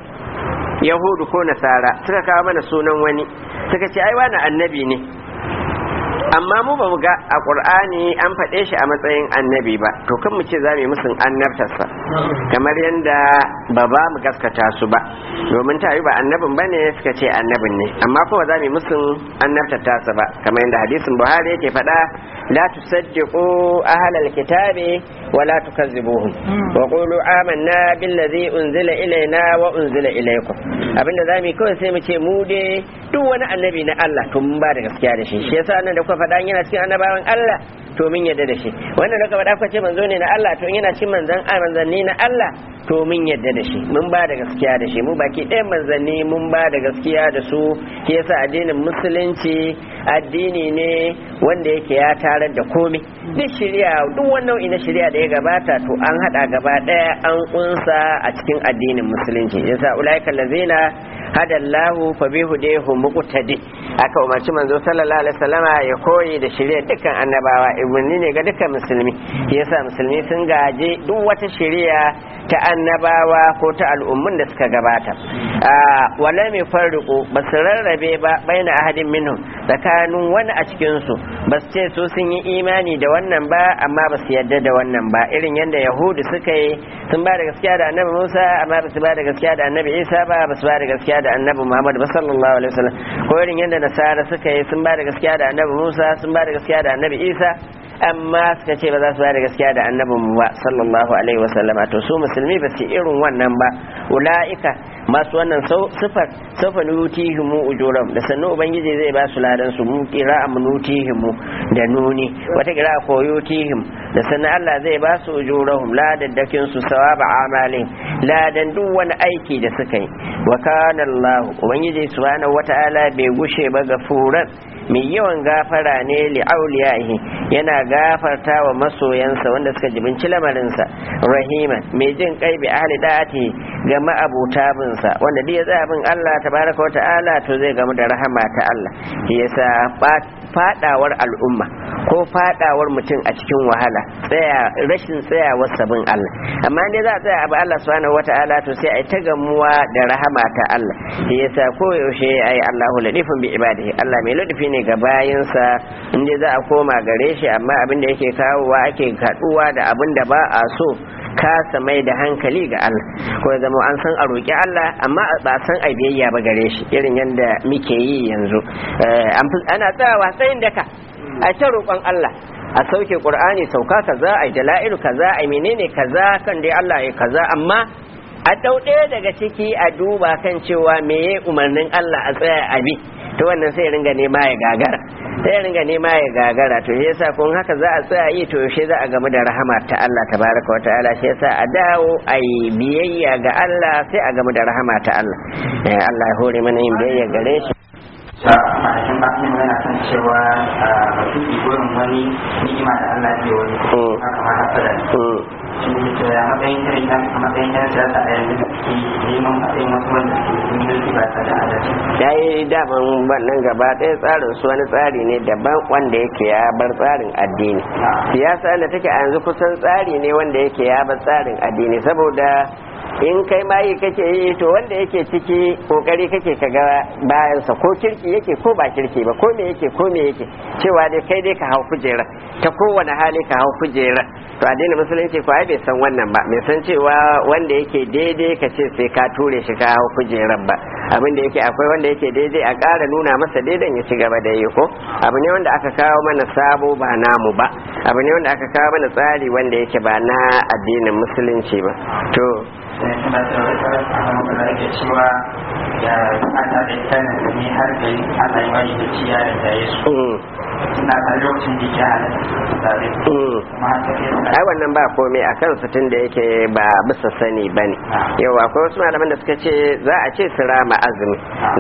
yahudu ko nasara suka kawo mana sunan wani suka ce ai wani annabi ne amma mu ba mu ga a qur'ani an faɗe shi a matsayin annabi ba to kan mu ce za mu yi musun annabtarsa kamar yadda ba mu gaskata su ba domin ta yi ba annabin ba ne suka ce annabin ne amma kuma za mu yi musun annabtarsa ba kamar yadda hadisin buhari yake faɗa la tusaddiqu ahlal kitabi wa la tukazzibuhum wa qulu amanna billazi unzila ilaina wa unzila ilaykum abinda za mu yi kawai sai mu ce mu dai duk wani annabi na Allah to mun ba da gaskiya da shi shi yasa nan da kuka faɗa yana cikin annabawan Allah to mun yadda da shi wannan da kuka faɗa kuka ce manzo ne na Allah to yana cikin manzanni na Allah to mun yadda da shi mun ba da gaskiya da shi mu baki ɗayan manzanni mun ba da gaskiya da su shi yasa addinin musulunci addini ne wanda yake ya tarar da komai duk shari'a duk wani nau'i na shari'a da ya gabata to an hada gaba ɗaya an kunsa a cikin addinin musulunci yasa ulaika allazina hadallahu fa bihudihi muqtadi aka umarci manzo sallallahu alaihi wasallama ya koyi da shari'a dukkan annabawa ibni ne ga dukkan musulmi yasa musulmi sun gaje duk wata shari'a ta annabawa ko ta al'ummun da suka gabata wala mai farriqu basu rarrabe ba baina ahadin minhum tsakanin wani a cikin su basu ce su sun yi imani da wannan ba amma basu yadda da wannan ba irin yadda yahudu suka yi sun ba da gaskiya da annabi Musa amma basu ba da gaskiya da annabi Isa ba basu ba da gaskiya da annabi Muhammad sallallahu alaihi wasallam ko irin yadda nasara suka yi sun ba da gaskiya da annabi Musa sun ba da gaskiya da annabi Isa amma suka ce ba za su ba da gaskiya da annabin ba sallallahu alaihi wasallama to su musulmi ba su irin wannan ba ula'ika masu wannan sifar safa nutihimu ujuram da sannu ubangiji zai ba su ladan su mu qira'a nutihimu da nuni wata qira'a ko yutihim da sannu Allah zai ba su ujurahum ladaddakin su sawaba amalin ladan duk wani aiki da suka yi wa kana Allah ubangiji subhanahu wata'ala bai gushe ba gafuran mai yawan gafara ne li auliyahi yana gafarta wa masoyansa wanda suka jibinci lamarinsa rahima mai jin kai bi ahli da'ati ga ma'abuta binsa wanda duk ya tsaya bin Allah tabaraka wa ta'ala to zai gamu da rahama ta Allah yasa fadawar al'umma ko fadawar mutum a cikin wahala rashin tsayawar sabin Allah amma dai za a tsaya abu Allah subhanahu wa ta'ala to sai ai ta gamuwa da rahama ta Allah yasa ko yaushe ai Allahu ladifun bi ibadihi Allah mai ladafi ne ga bayinsa inda za a koma gare shi amma abin da yake kawowa ake kaduwa da abin da ba a so kasa mai da hankali ga Allah ko ya zama an san a roƙi Allah amma ba san a biyayya ba gare shi irin yadda muke yi yanzu ana tsayawa tsayin daka a ta roƙon Allah a sauke Qur'ani sauka kaza ai dala'ilu kaza ai menene kaza kan dai Allah ya kaza amma a dau ɗaya daga ciki a duba kan cewa meye umarnin Allah a tsaya abi to wannan sai ringa nema ya gagara to shi yasa kun haka za a tsaya yi to yaushe za a gamu da rahama ta Allah tabaraka wa ta'ala shi yasa a dawo ai biyayya ga Allah sai a gamu da rahama ta Allah Allah ya hore mana yin biyayya gare shi ma'aikin ba ne magana kan cewa mutum gurin wani ni'ima da Allah ke wani haka ma haka da shi ya matsayin irin nan a matsayin yan siyasa a yanzu da ke neman matsayin wasu wanda ke mulki ba ta da adalci ya yi daman wannan gaba ɗaya tsarin su wani tsari ne daban wanda yake ya bar tsarin addini siyasa da take a yanzu kusan tsari ne wanda yake ya bar tsarin addini saboda in kai mayi kake yi to wanda yake ciki kokari kake kaga bayansa ko kirki yake ko ba kirki ba ko me yake cewa dai kai dai ka hau kujera ta kowane hali ka hau kujera to addinin musulunci ko ai bai san wannan ba bai san cewa wanda yake daidai ka ce sai ka ture shi ka hau kujerar ba abin da yake akwai wanda yake daidai a ƙara nuna masa daidan ya ci gaba da yi ko abu ne wanda aka kawo mana sabo ba namu ba abu ne wanda aka kawo mana tsari wanda yake ba na addinin musulunci ba to suna da cewa ya ana da kan ne har da ana yi wani da ciya da yesu suna da lokacin da ya halatta ai wannan ba komai a kan su tun da yake ba bisa sani ba ne yau akwai wasu malaman da suka ce za a ce su rama azumi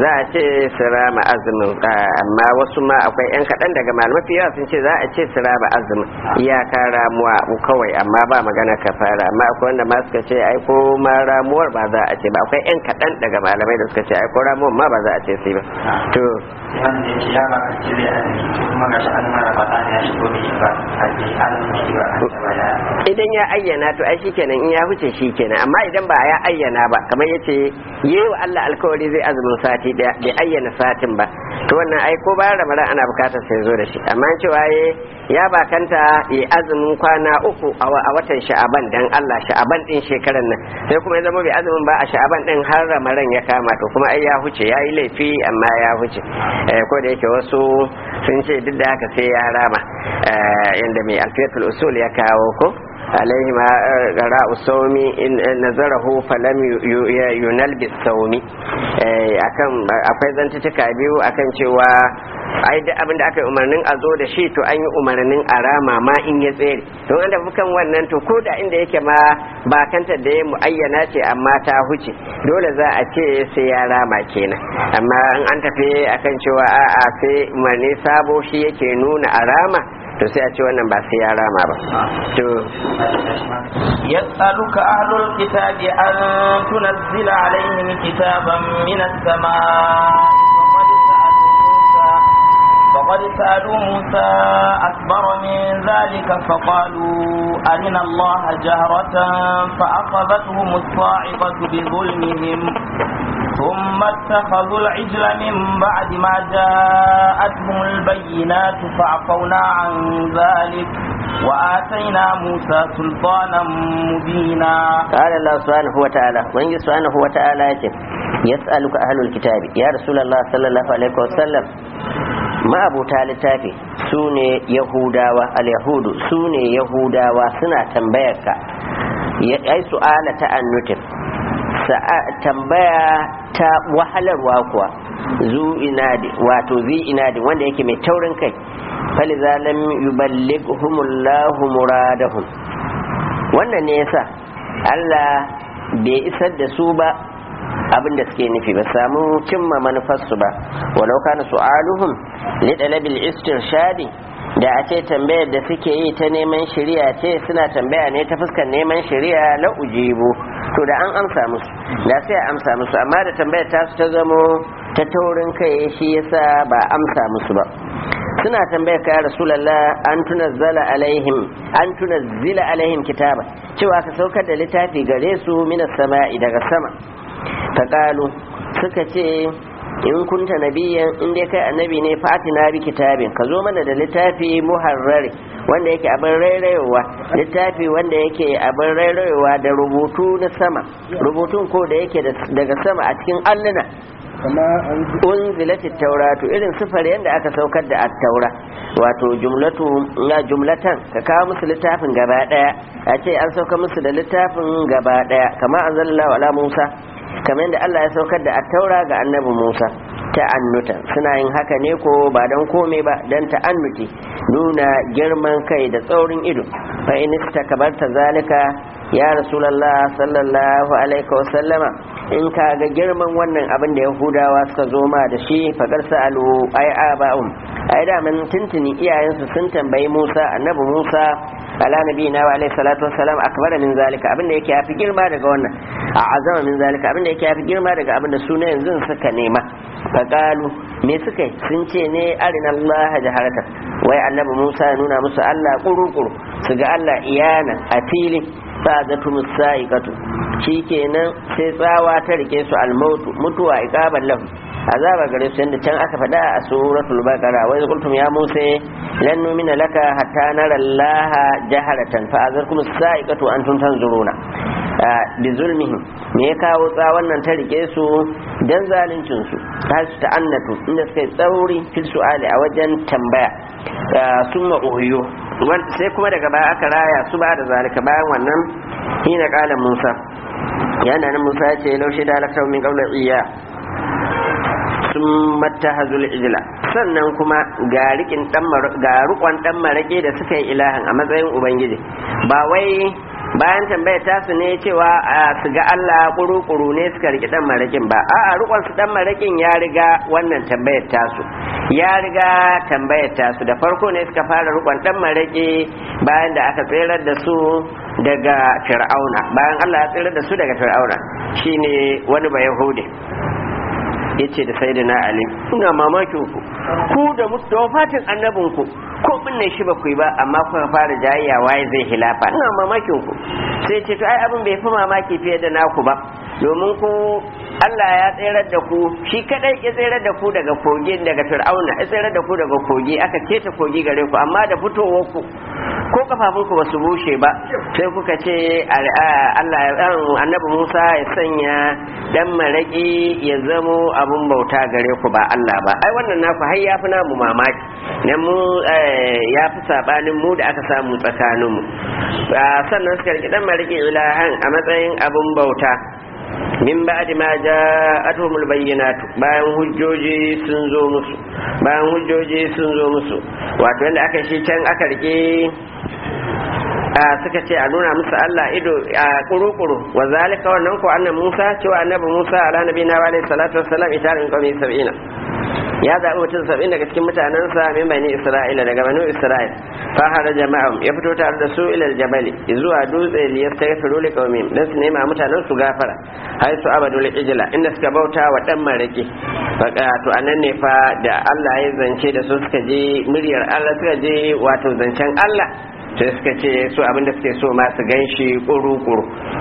amma wasu ma akwai yan kaɗan daga malamai yawa sun ce za a ce su rama azumin iyaka ramuwa kawai amma ba magana kafara amma akwai wanda ma suka ce ai ko ma ramuwar ba za a ce ba akwai yan kaɗan daga malamai da suka ce ai ko ramuwar ma ba za a ce sai ba to wanda ya ce ya ba a cire azumi kuma ga shi an mara ba ya shigo da ba a ce azumi ba idan ya ayyana to ai shikenan in ya huce shikenan amma idan ba ya ayyana ba kamar yace yewa Allah alkawari zai azumin sati daya bai ayyana satin ba to wannan ai ko bayan Ramadan ana bukatar sai zo da shi amma cewa ya bakanta ya azumin kwana 3 a watan Sha'aban dan Allah Sha'aban din shekaran nan sai kuma ya zama bai azumin ba a Sha'aban din har Ramadan ya kama to kuma ai ya huce yayi laifi amma ya huce ko da yake wasu sun ce duk da haka sai ya rama yanda mai alfiyatul usul ya kawo ko alaihi ma gara usaumi in nazarahu falam yunal bisaumi akan akwai zantuka biyu akan cewa ai duk abin da aka yi umarnin a zo da shi to an yi umarnin a rama ma in ya tsere don an tafi kan wannan to ko da inda yake ma ba kanta da ya muayyana ce amma ta huce dole za a ce sai ya rama kenan amma in an tafi akan cewa a'a sai umarni sabo shi yake nuna a rama to sai a ce wannan ba sai ya rama ba to yas'aluka ahlul kitabi an tunzila alaihim kitaban minas samaa'i فقد سألوا موسى أكبر من ذلك فقالوا أرنا الله جهرة فأخذتهم الصاعقة بظلمهم ثم اتخذوا العجل من بعد ما جاءتهم البينات فعفونا عن ذلك وآتينا موسى سلطانا مبينا. قال الله سبحانه وتعالى وإن سبحانه وتعالى يسألك أهل الكتاب يا رسول الله صلى الله عليه وسلم ma'abuta littafi su ne yahudawa al-yahudu su ne yahudawa suna tambayar ka ai su'ala ta annutin tambaya ta wahalarwa kuwa zu inadi wato zi inadi wanda yake mai taurin kai faliza lam yuballighumullahu muradahum wannan ne yasa Allah bai isar da su ba abin da suke nufi ba samu cimma manufarsu ba walau kana su'aluhum li talabil istirshadi da a ce tambayar da suke yi ta neman shari'a ce suna tambaya ne ta fuskar neman shari'a la ujibu to da an amsa musu da sai amsa musu amma da tambayar ta su ta zamo ta taurin kai shi yasa ba amsa musu ba suna tambayar ka rasulullah an tunazzila alaihim kitaba cewa ka saukar da littafi gare su minas sama'i daga sama faƙalu suka ce in kunta nabiyan in dai kai annabi ne fatina bi kitabin ka zo mana da littafi muharrari wanda yake abin rairayowa littafi wanda yake abin rairayowa da rubutu na sama rubutun ko da yake daga sama a cikin alluna unzilatit tauratu irin sifar yadda aka saukar da at-taura wato jumlatan ka kawo musu littafin gaba daya a ce an sauka musu da littafin gaba daya kama anzalallahu ala Musa kamar yadda Allah ya saukar da at-taura ga annabi Musa ta'annutan suna yin haka ne ko ba dan komai ba dan ta'annuti nuna girman kai da tsaurin ido fa in istakabarta zalika ya rasulullah sallallahu alaihi wasallama in ka ga girman wannan abin da yahudawa suka zo ma da shi faƙar sa'alu ai aba'um ai da man tuntuni iyayensu sun tambayi Musa annabi Musa ala nabiyina wa alaihi salatu wassalam akbara min zalika abin da yake yafi girma daga wannan a azama min zalika abin da yake yafi girma daga abin da su ne yanzu suka nema faqalu me suka yi sun ce ne arina Allah jaharata wai annabi Musa ya nuna musu Allah kuru-kuru su ga Allah iyana a fili sa'adatu musaiqatu shikenan sai tsawa ta rike su almautu mutuwa iqaban lahu azaba gare su yanda can aka faɗa a suratul baqara wa qultum ya musa lan nu'mina laka hatta nara allaha jaharatan fa azarkum as-sa'iqatu antum tanzuruna bi zulmihim me ya kawo tsawon nan ta rike su dan zaluncin su ta su ta'annatu inda suka yi tsauri fil su'ali a wajen tambaya summa uhiyo sai kuma daga baya aka raya su ba da zalika bayan wannan hina qala musa yana nan musa ya ce laushe da alaka min qawla iya sun mattahazul ijla sannan kuma ga rukun dan marake da suka yi ilahin a matsayin ubangiji ba wai bayan tambayar tasu ne cewa su ga Allah kuru-kuru ne suka riki dan marakin ba a'a rukun su dan marakin ya riga wannan tambayar tasu ya riga tambayar tasu da farko ne suka fara rukun dan marake bayan da aka tsirar da su daga fir'auna bayan Allah ya tsirar da su daga fir'auna shine wani ba yahudi yace da sayyidina ali ina mamakin ku da wafatin annabin ku ko binne shi ba ku yi ba amma kuka fara jayayya waye zai hilafa ina mamakin ku sai ce to ai abin bai fi mamaki fiye da naku ba domin ku Allah ya tsirar da ku shi kadai ya tsirar da ku daga kogi daga fir'auna ya tsirar da ku daga kogi aka keta kogi gare ku amma da fitowar ku ko kafafunku ba su bushe ba sai kuka ce Allah annabi Musa ya sanya dan maraki ya zamo abun bauta gare ku ba Allah ba ai wannan naku har yafi namu mamaki dan mu yafi sabanin mu da aka samu tsakanin mu sannan suka riki dan maraki ilahan a matsayin abun bauta min ba'di ma ja'atuhumul bayyinatu bayan hujjoji sun zo musu wato yanda aka shi can aka rike suka ce a nuna musu Allah ido a kuru-kuru wa zalika wannan ko annabi Musa cewa annabi Musa ala nabiyina wa alayhi salatu wassalam itarin qawmi 70 ya zaɓi mutum 70 daga cikin mutanensa min bani Isra'ila daga banu Isra'il fa hada jama'um ya fito tare da su ila aljabali zuwa dutse li yastaghfiru li qaumihim dan su nema mutanen su gafara hay su abadul ijla inda suka bauta wa dan maraki to anan ne fa da Allah ya zance da su suka je muryar Allah suka je wato zancen Allah sai suka ce su abinda suke so ma su ganshi kuru-kuru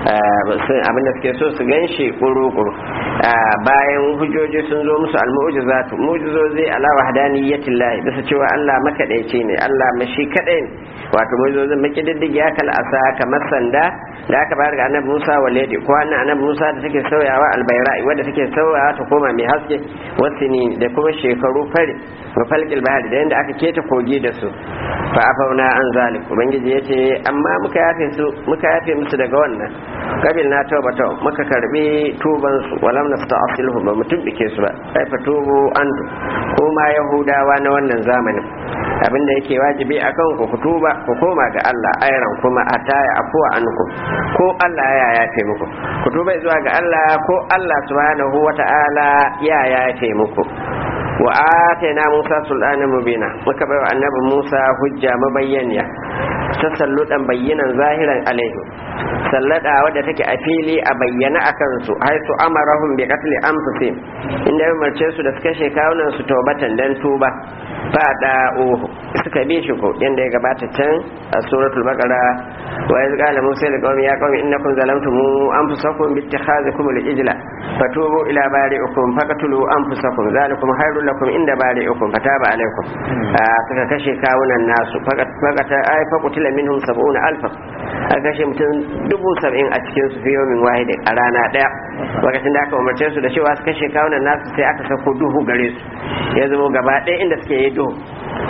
abinda suke so su ganshi kuru-kuru bayan hujjoji sun zo musu al-mu'jizatu mu'jizozi ala wahdaniyatil lahi bisa cewa Allah makadaice ne Allah mashi kadai ne wato mu'jizozin makididdigi ya kal asa kamar sanda da aka bayar ga annabi Musa walidi ko annabi Musa da take sauyawa al-bayra'i wanda take sauyawa ta koma mai haske wasini da kuma shekaru fari wa falqil bahri da yanda aka keta kogi da su fa afauna an zalik ubangiji yace amma muka yafe musu daga wannan kabil na tawbata muka karbi tuban su walam nasta'silhu ba mutum bike su ba sai fa tubu an kuma yahudawa na wannan zamanin abinda yake wajibi akan ku tuba ku koma ga Allah ayran kuma ataya afwa anku ko Allah ya yafe muku ku tuba zuwa ga Allah ko Allah subhanahu wata'ala ya yafe muku wa atayna Musa sultanan mubina muka baiwa annabi Musa hujja mabayyaniya tasalludan bayyanan zahiran alaihi sallada wadda take a fili a bayyana akan su haitu amarahum bi qatli anfusihim inda ya umarce su da suka kashe kawunan su tawbatan dan tuba fada suka bi shi ko yanda ya gabata can a suratul baqara wa iz qala musa li qaumi ya qaumi innakum zalamtum anfusakum bi ittikhadhikum al-ijla fatubu ila bari'ikum faqtulu anfusakum zalikum khairul lakum inda bari'ikum fataba alaykum suka kashe kawunan nasu faqata ay faqutila minhum 70000 aka kashe mutum 70,000 a cikin su fiye min wahidin a rana daya lokacin da aka umarce su da cewa su kashe kawunan nasu sai aka sako duhu gare su ya zama gaba ɗaya inda suke yi duhu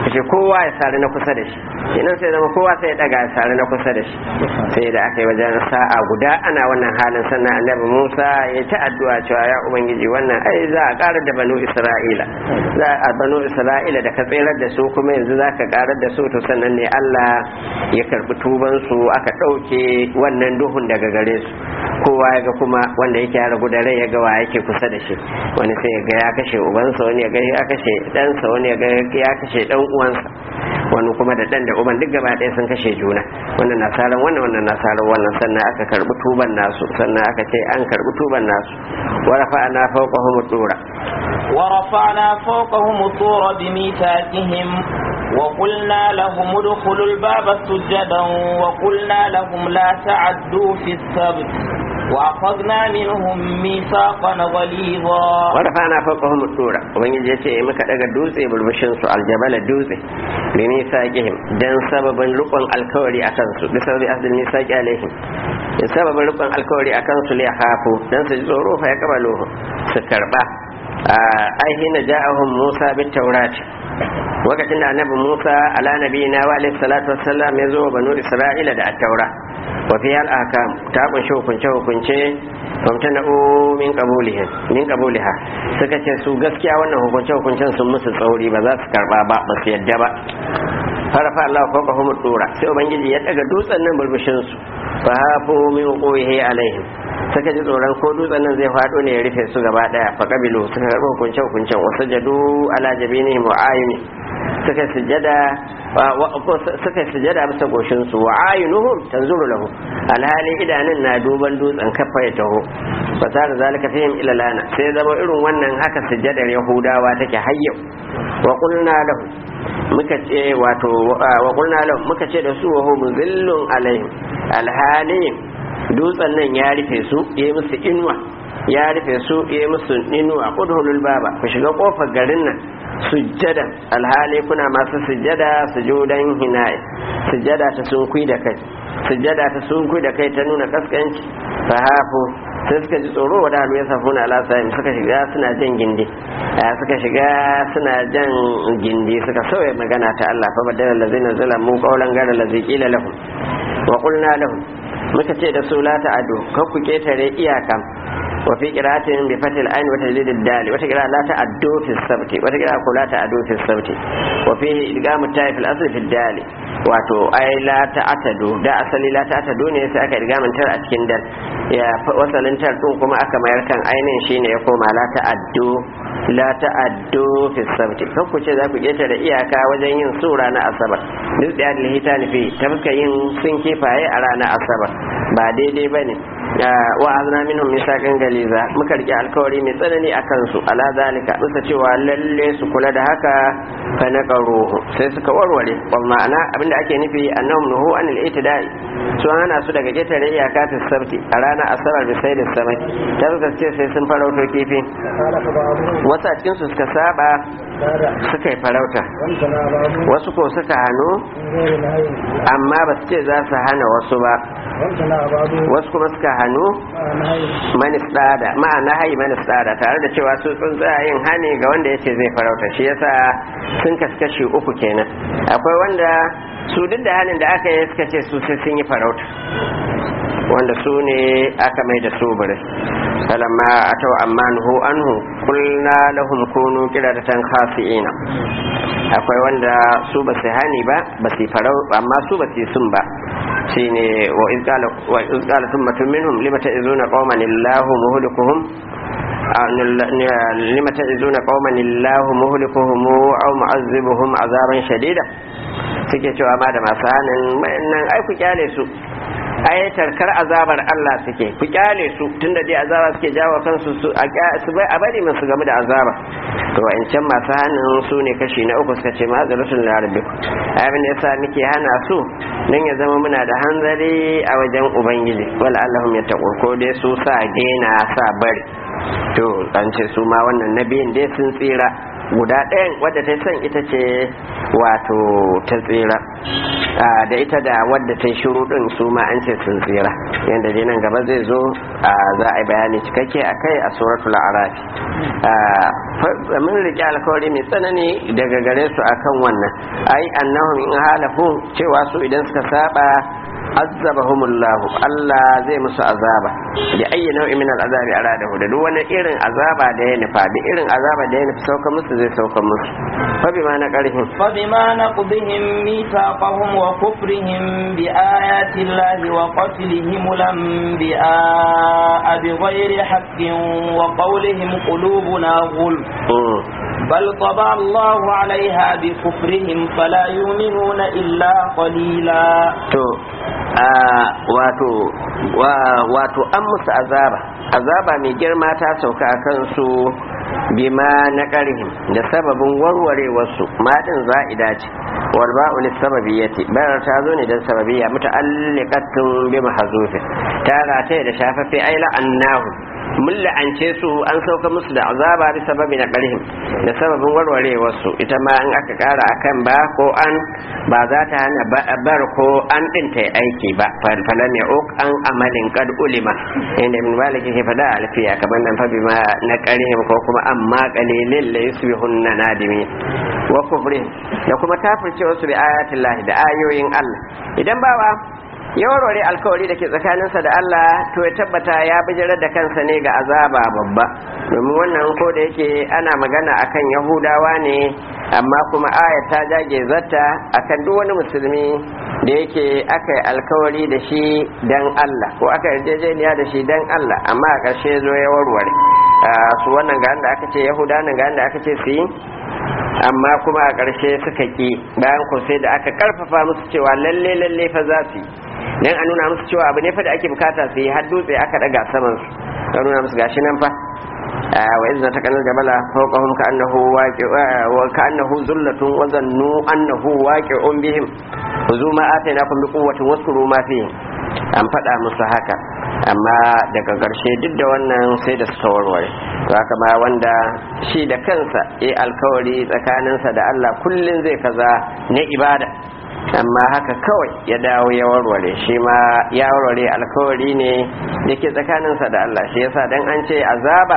kace kowa ya sare na kusa da shi kenan sai zama kowa sai ya daga ya sare na kusa da shi sai da aka yi wajen sa'a guda ana wannan halin sannan annabi Musa ya ta addu'a cewa ya ubangiji wannan ai za a karar da banu Isra'ila za a banu Isra'ila da ka tsirar da su kuma yanzu za ka karar da su to sannan ne Allah ya karbi tuban su aka dauke wannan duhun daga gare su kowa ya ga kuma wanda yake ya ragu da rai ya ga wa yake kusa da shi wani sai ya ga ya kashe ubansa wani ya ga ya kashe ɗansa wani ya ga ya kashe ɗan uwansa wani kuma da ɗan da uban duk gaba ɗaya sun kashe juna wannan nasaran wannan nasaran wannan sannan aka karbi tuban nasu sannan aka ce an karbi tuban nasu wa rafa'na fawqahum tura ورفعنا فوقهم الطور بميثاقهم وقلنا لهم ادخلوا الباب سجدا وقلنا لهم لا تعدوا في السبت وأخذنا منهم ميثاقا غليظا ورفعنا فوقهم الطور ومن يجي مكا daga dutse bulbushin su aljabala dutse bi misaqihim dan sababin rukun alkawari akan su bi sababi asdil misaqi alaihim da sababin rukun alkawari akan su li hafu dan su tsoro fa ya kabalo su karba ai hina ja'ahum Musa bit tawrat lokacin da annabi Musa ala nabiyina wa alayhi salatu wassalam ya zo banu Isra'ila da at-taura wa fiha al-ahkam ta kunshi hukunce famtana'u min qabuliha suka ce su gaskiya wannan hukuncen sun musu tsauri ba za su karba ba su yadda ba farafa Allah ko kahum dura sai ubangiji ya daga dutsen nan bulbushin su fa hafu min quhi alaihim suka ji tsoron ko dutsen nan zai fado ne ya rufe su gaba daya fa kabilu suka karba hukuncen wasajadu ala jabinihim wa ayni suka sujada bisa goshin su wa aynuhum tanzuru lahu alhali idanun na duban dutsen kafa ya taho fa sar zalika fihim ila lana sai zama irin wannan haka sujadar yahudawa take hayyau wa qulna lahu muka ce wato wa qulna lahu muka ce da su wa hum zillun alaihim alhali dutsen nan ya rufe su yayi musu inuwa ya rufe su yayi musu inuwa qudhulul baba ku shiga kofar garin nan sujjada alhali kuna masu sujjada sujudan hinaye sujjada ta sunkui da kai sujjada ta sunkui da kai ta nuna kaskanci fa hafu sai suka ji tsoro wa dalu ya safuna ala sa'im suka shiga suna jan gindi suka sauya magana ta Allah fa badala lazina zalamu qawlan gara lazi qila lahum wa qulna lahum muka ce da su la ta'adu kar ku ketare iyaka وفي قراءة بفتح العين وتجديد الدال وتقراء لا تعدوا في السبت وتقراء لا تعدوا في السبت وفيه إدغام التاء في الأصل في الدال واتو أي لا تعتدوا دا أصلي لا تعتدوا ne sai aka idgamin tar a cikin dal ya wasalin tar din kuma aka mayar kan ainin shine ya koma la ta'addu fi sabt kan ku ce za ku keta da iyaka wajen yin sura na asabar duk da alhita ne fi ta fuska yin sun kifaye a ranar asabar ba daidai bane wa azna minhum misaqan galiza muka rike alkawari mai tsanani akan su ala zalika bisa cewa lalle su kula da haka fa naqaruhu sai suka warware wal ma'ana abinda ake nufi annahum nuhu anil itidai su hana su daga ketare iyaka ta sabti a ranar asabar bi sai da samai ta suka ce sai sun farauto kifi wasu a cikin su suka saba suka yi farauta wasu ko suka hannu amma ba su ce za su hana wasu ba wasu kuma suka hannu manistada ma'ana hayi manistada tare da cewa su tsaya yin hani ga wanda yace zai farauta shi yasa sun kaskashi uku kenan akwai wanda su duk da hanin da aka yi suka ce su sai sun yi farauta wanda su ne aka mai da su bare falamma atau ammanhu anhu qulna lahum kunu qiradatan khasi'ina akwai wanda su ba su hani ba su farau amma su ba su sun ba shine wa izqala thummatun minhum lima ta'izuna qauman illahu muhlikuhum lima ta'izuna qauman illahu muhlikuhum aw mu'azzibuhum azaban shadida suke cewa ma da masu hanin nan ai ku kyale su ai tarkar azabar Allah suke ku kyale su tunda dai azaba suke jawo kansu su a bari musu game da azaba to wa'ancan masu hannun su ne kashi na uku suka ce ma'azaratul larabik abin da yasa muke hana su dan ya zama muna da hanzari a wajen ubangiji wal allahum yattaqun ko dai su sa daina sa bari to an ce su ma wannan nabiyin dai sun tsira guda ɗayan wadda ta san ita ce wato ta tsira da ita da wadda ta shiru din su ma an ce sun tsira yadda dai nan gaba zai zo za a yi bayani cikakke a kai a suratul a'raf mun riƙe alkawari mai tsanani daga gare su akan wannan ai annahum in halafu cewa su idan suka saba azabahumullahu Allah zai musu azaba da ayyi nau'i min al'azabi aradahu da duk wani irin azaba da ya nufa da irin azaba da ya nufi sauka musu zai sauka musu fa bima na qarihim fa bima naqdihim mithaqahum wa kufrihim bi ayati llahi wa qatlihim al-anbiya'a bighayri haqqin wa qawlihim qulubuna ghulf بل طبع الله عليها بكفرهم فلا يؤمنون إلا قليلا wato an musu azaba mai girma ta sauka a kansu bima na ƙarhim da sababin warwarewarsu maɗin za'ida ce warba'u lissababiyyati bayar ta zo ne don sababiyya muta'alliqatun bi mahzufin ta rataye da shafafe ai la'annahu mun la'ance su an sauka musu da azaba bi sababi na ƙarhim da sababin warwarewarsu ita ma in aka ƙara akan ba ko an ba za ta hana bar ko an ɗin ta aiki ba falan ya an amalin kad ulima inda ibn malik ke fada alfiya kamar nan fa bima na ƙarhim ko kuma amma qalilin la yusbihunna nadimi wa kufrihim da kuma kafircewa su bi ayatin lahi da ayoyin Allah idan bawa ya warware alkawari da ke tsakaninsa da Allah to ya tabbata ya bijirar da kansa ne ga azaba babba domin wannan ko da yake ana magana akan yahudawa ne amma kuma ayat ta jage zata akan duk wani musulmi da yake aka yi alkawari da shi dan Allah ko aka yarjejeniya da shi dan Allah amma a ƙarshe zo ya warware su wannan ga da aka ce yahuda nan ga da aka ce su yi amma kuma a ƙarshe suka ƙi bayan ko sai da aka ƙarfafa musu cewa lalle fa za su yi dan a nuna musu cewa abu ne fa da ake bukata su yi har dutse aka daga saman su ka nuna musu gashi nan fa wa izna taqal jabala fawqahum ka'annahu ka'annahu zullatun wa zannu annahu waqi'un bihim khuzu ma atainakum bi quwwatin waskuru ma fihi an faɗa musu haka amma daga ƙarshe duk da wannan sai da suka warware to haka ma wanda shi da kansa ya alkawari tsakaninsa da Allah kullun zai kaza na ibada amma haka kawai ya dawo ya warware shi ma ya warware alkawari ne da ke tsakaninsa da Allah shi yasa dan an ce azaba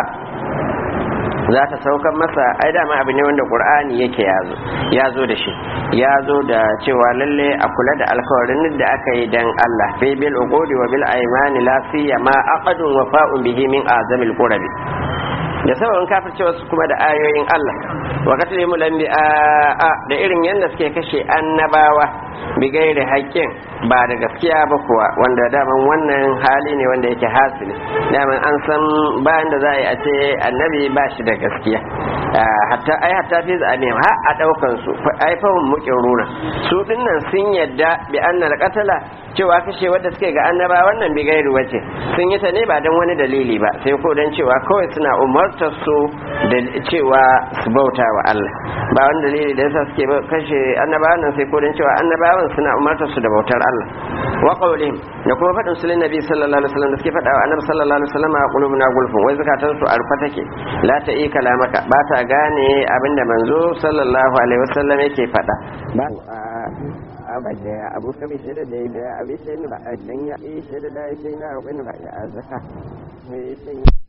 za ta saukan masa ai dama abu ne wanda qur'ani yake yazo da shi yazo da cewa lalle a kula da alkawarin da aka yi dan Allah fi bil uqudi wa bil aymani la siyama aqadun wafa'un bihi min azamil qurabi da sababin kafircewa su kuma da ayoyin Allah wa qatlimul anbiya da irin yanda suke kashe annabawa bi gairi haƙƙin ba da gaskiya ba kuwa wanda daman wannan hali ne wanda yake hasili daman an san bayan da za a yi a ce annabi ba shi da gaskiya hatta fi zaɓe ha a ɗaukan su ai fahim muƙin runa su dinnan sun yadda bi annal qatala cewa kashe wadda suke ga annaba wannan bi gairi wace sun yi ta ne ba don wani dalili ba sai ko don cewa kawai suna umartar su da cewa su bauta wa Allah ba wani dalili da yasa suke kashe annabawan nan sai ko don cewa annabawan suna umartar su da bautar Allah wa qawlihim da kuma fadin su lin nabi sallallahu alaihi wasallam da suke fada wa annabi sallallahu alaihi wasallam a qulubuna gulfun wai zakatan su arfa take la ta yi kalamaka ba ta gane abinda manzo sallallahu alaihi wasallam yake fada ba abada abu kabi shi da abin shi ba a dan ya shi da shi na roƙin ba ya zaka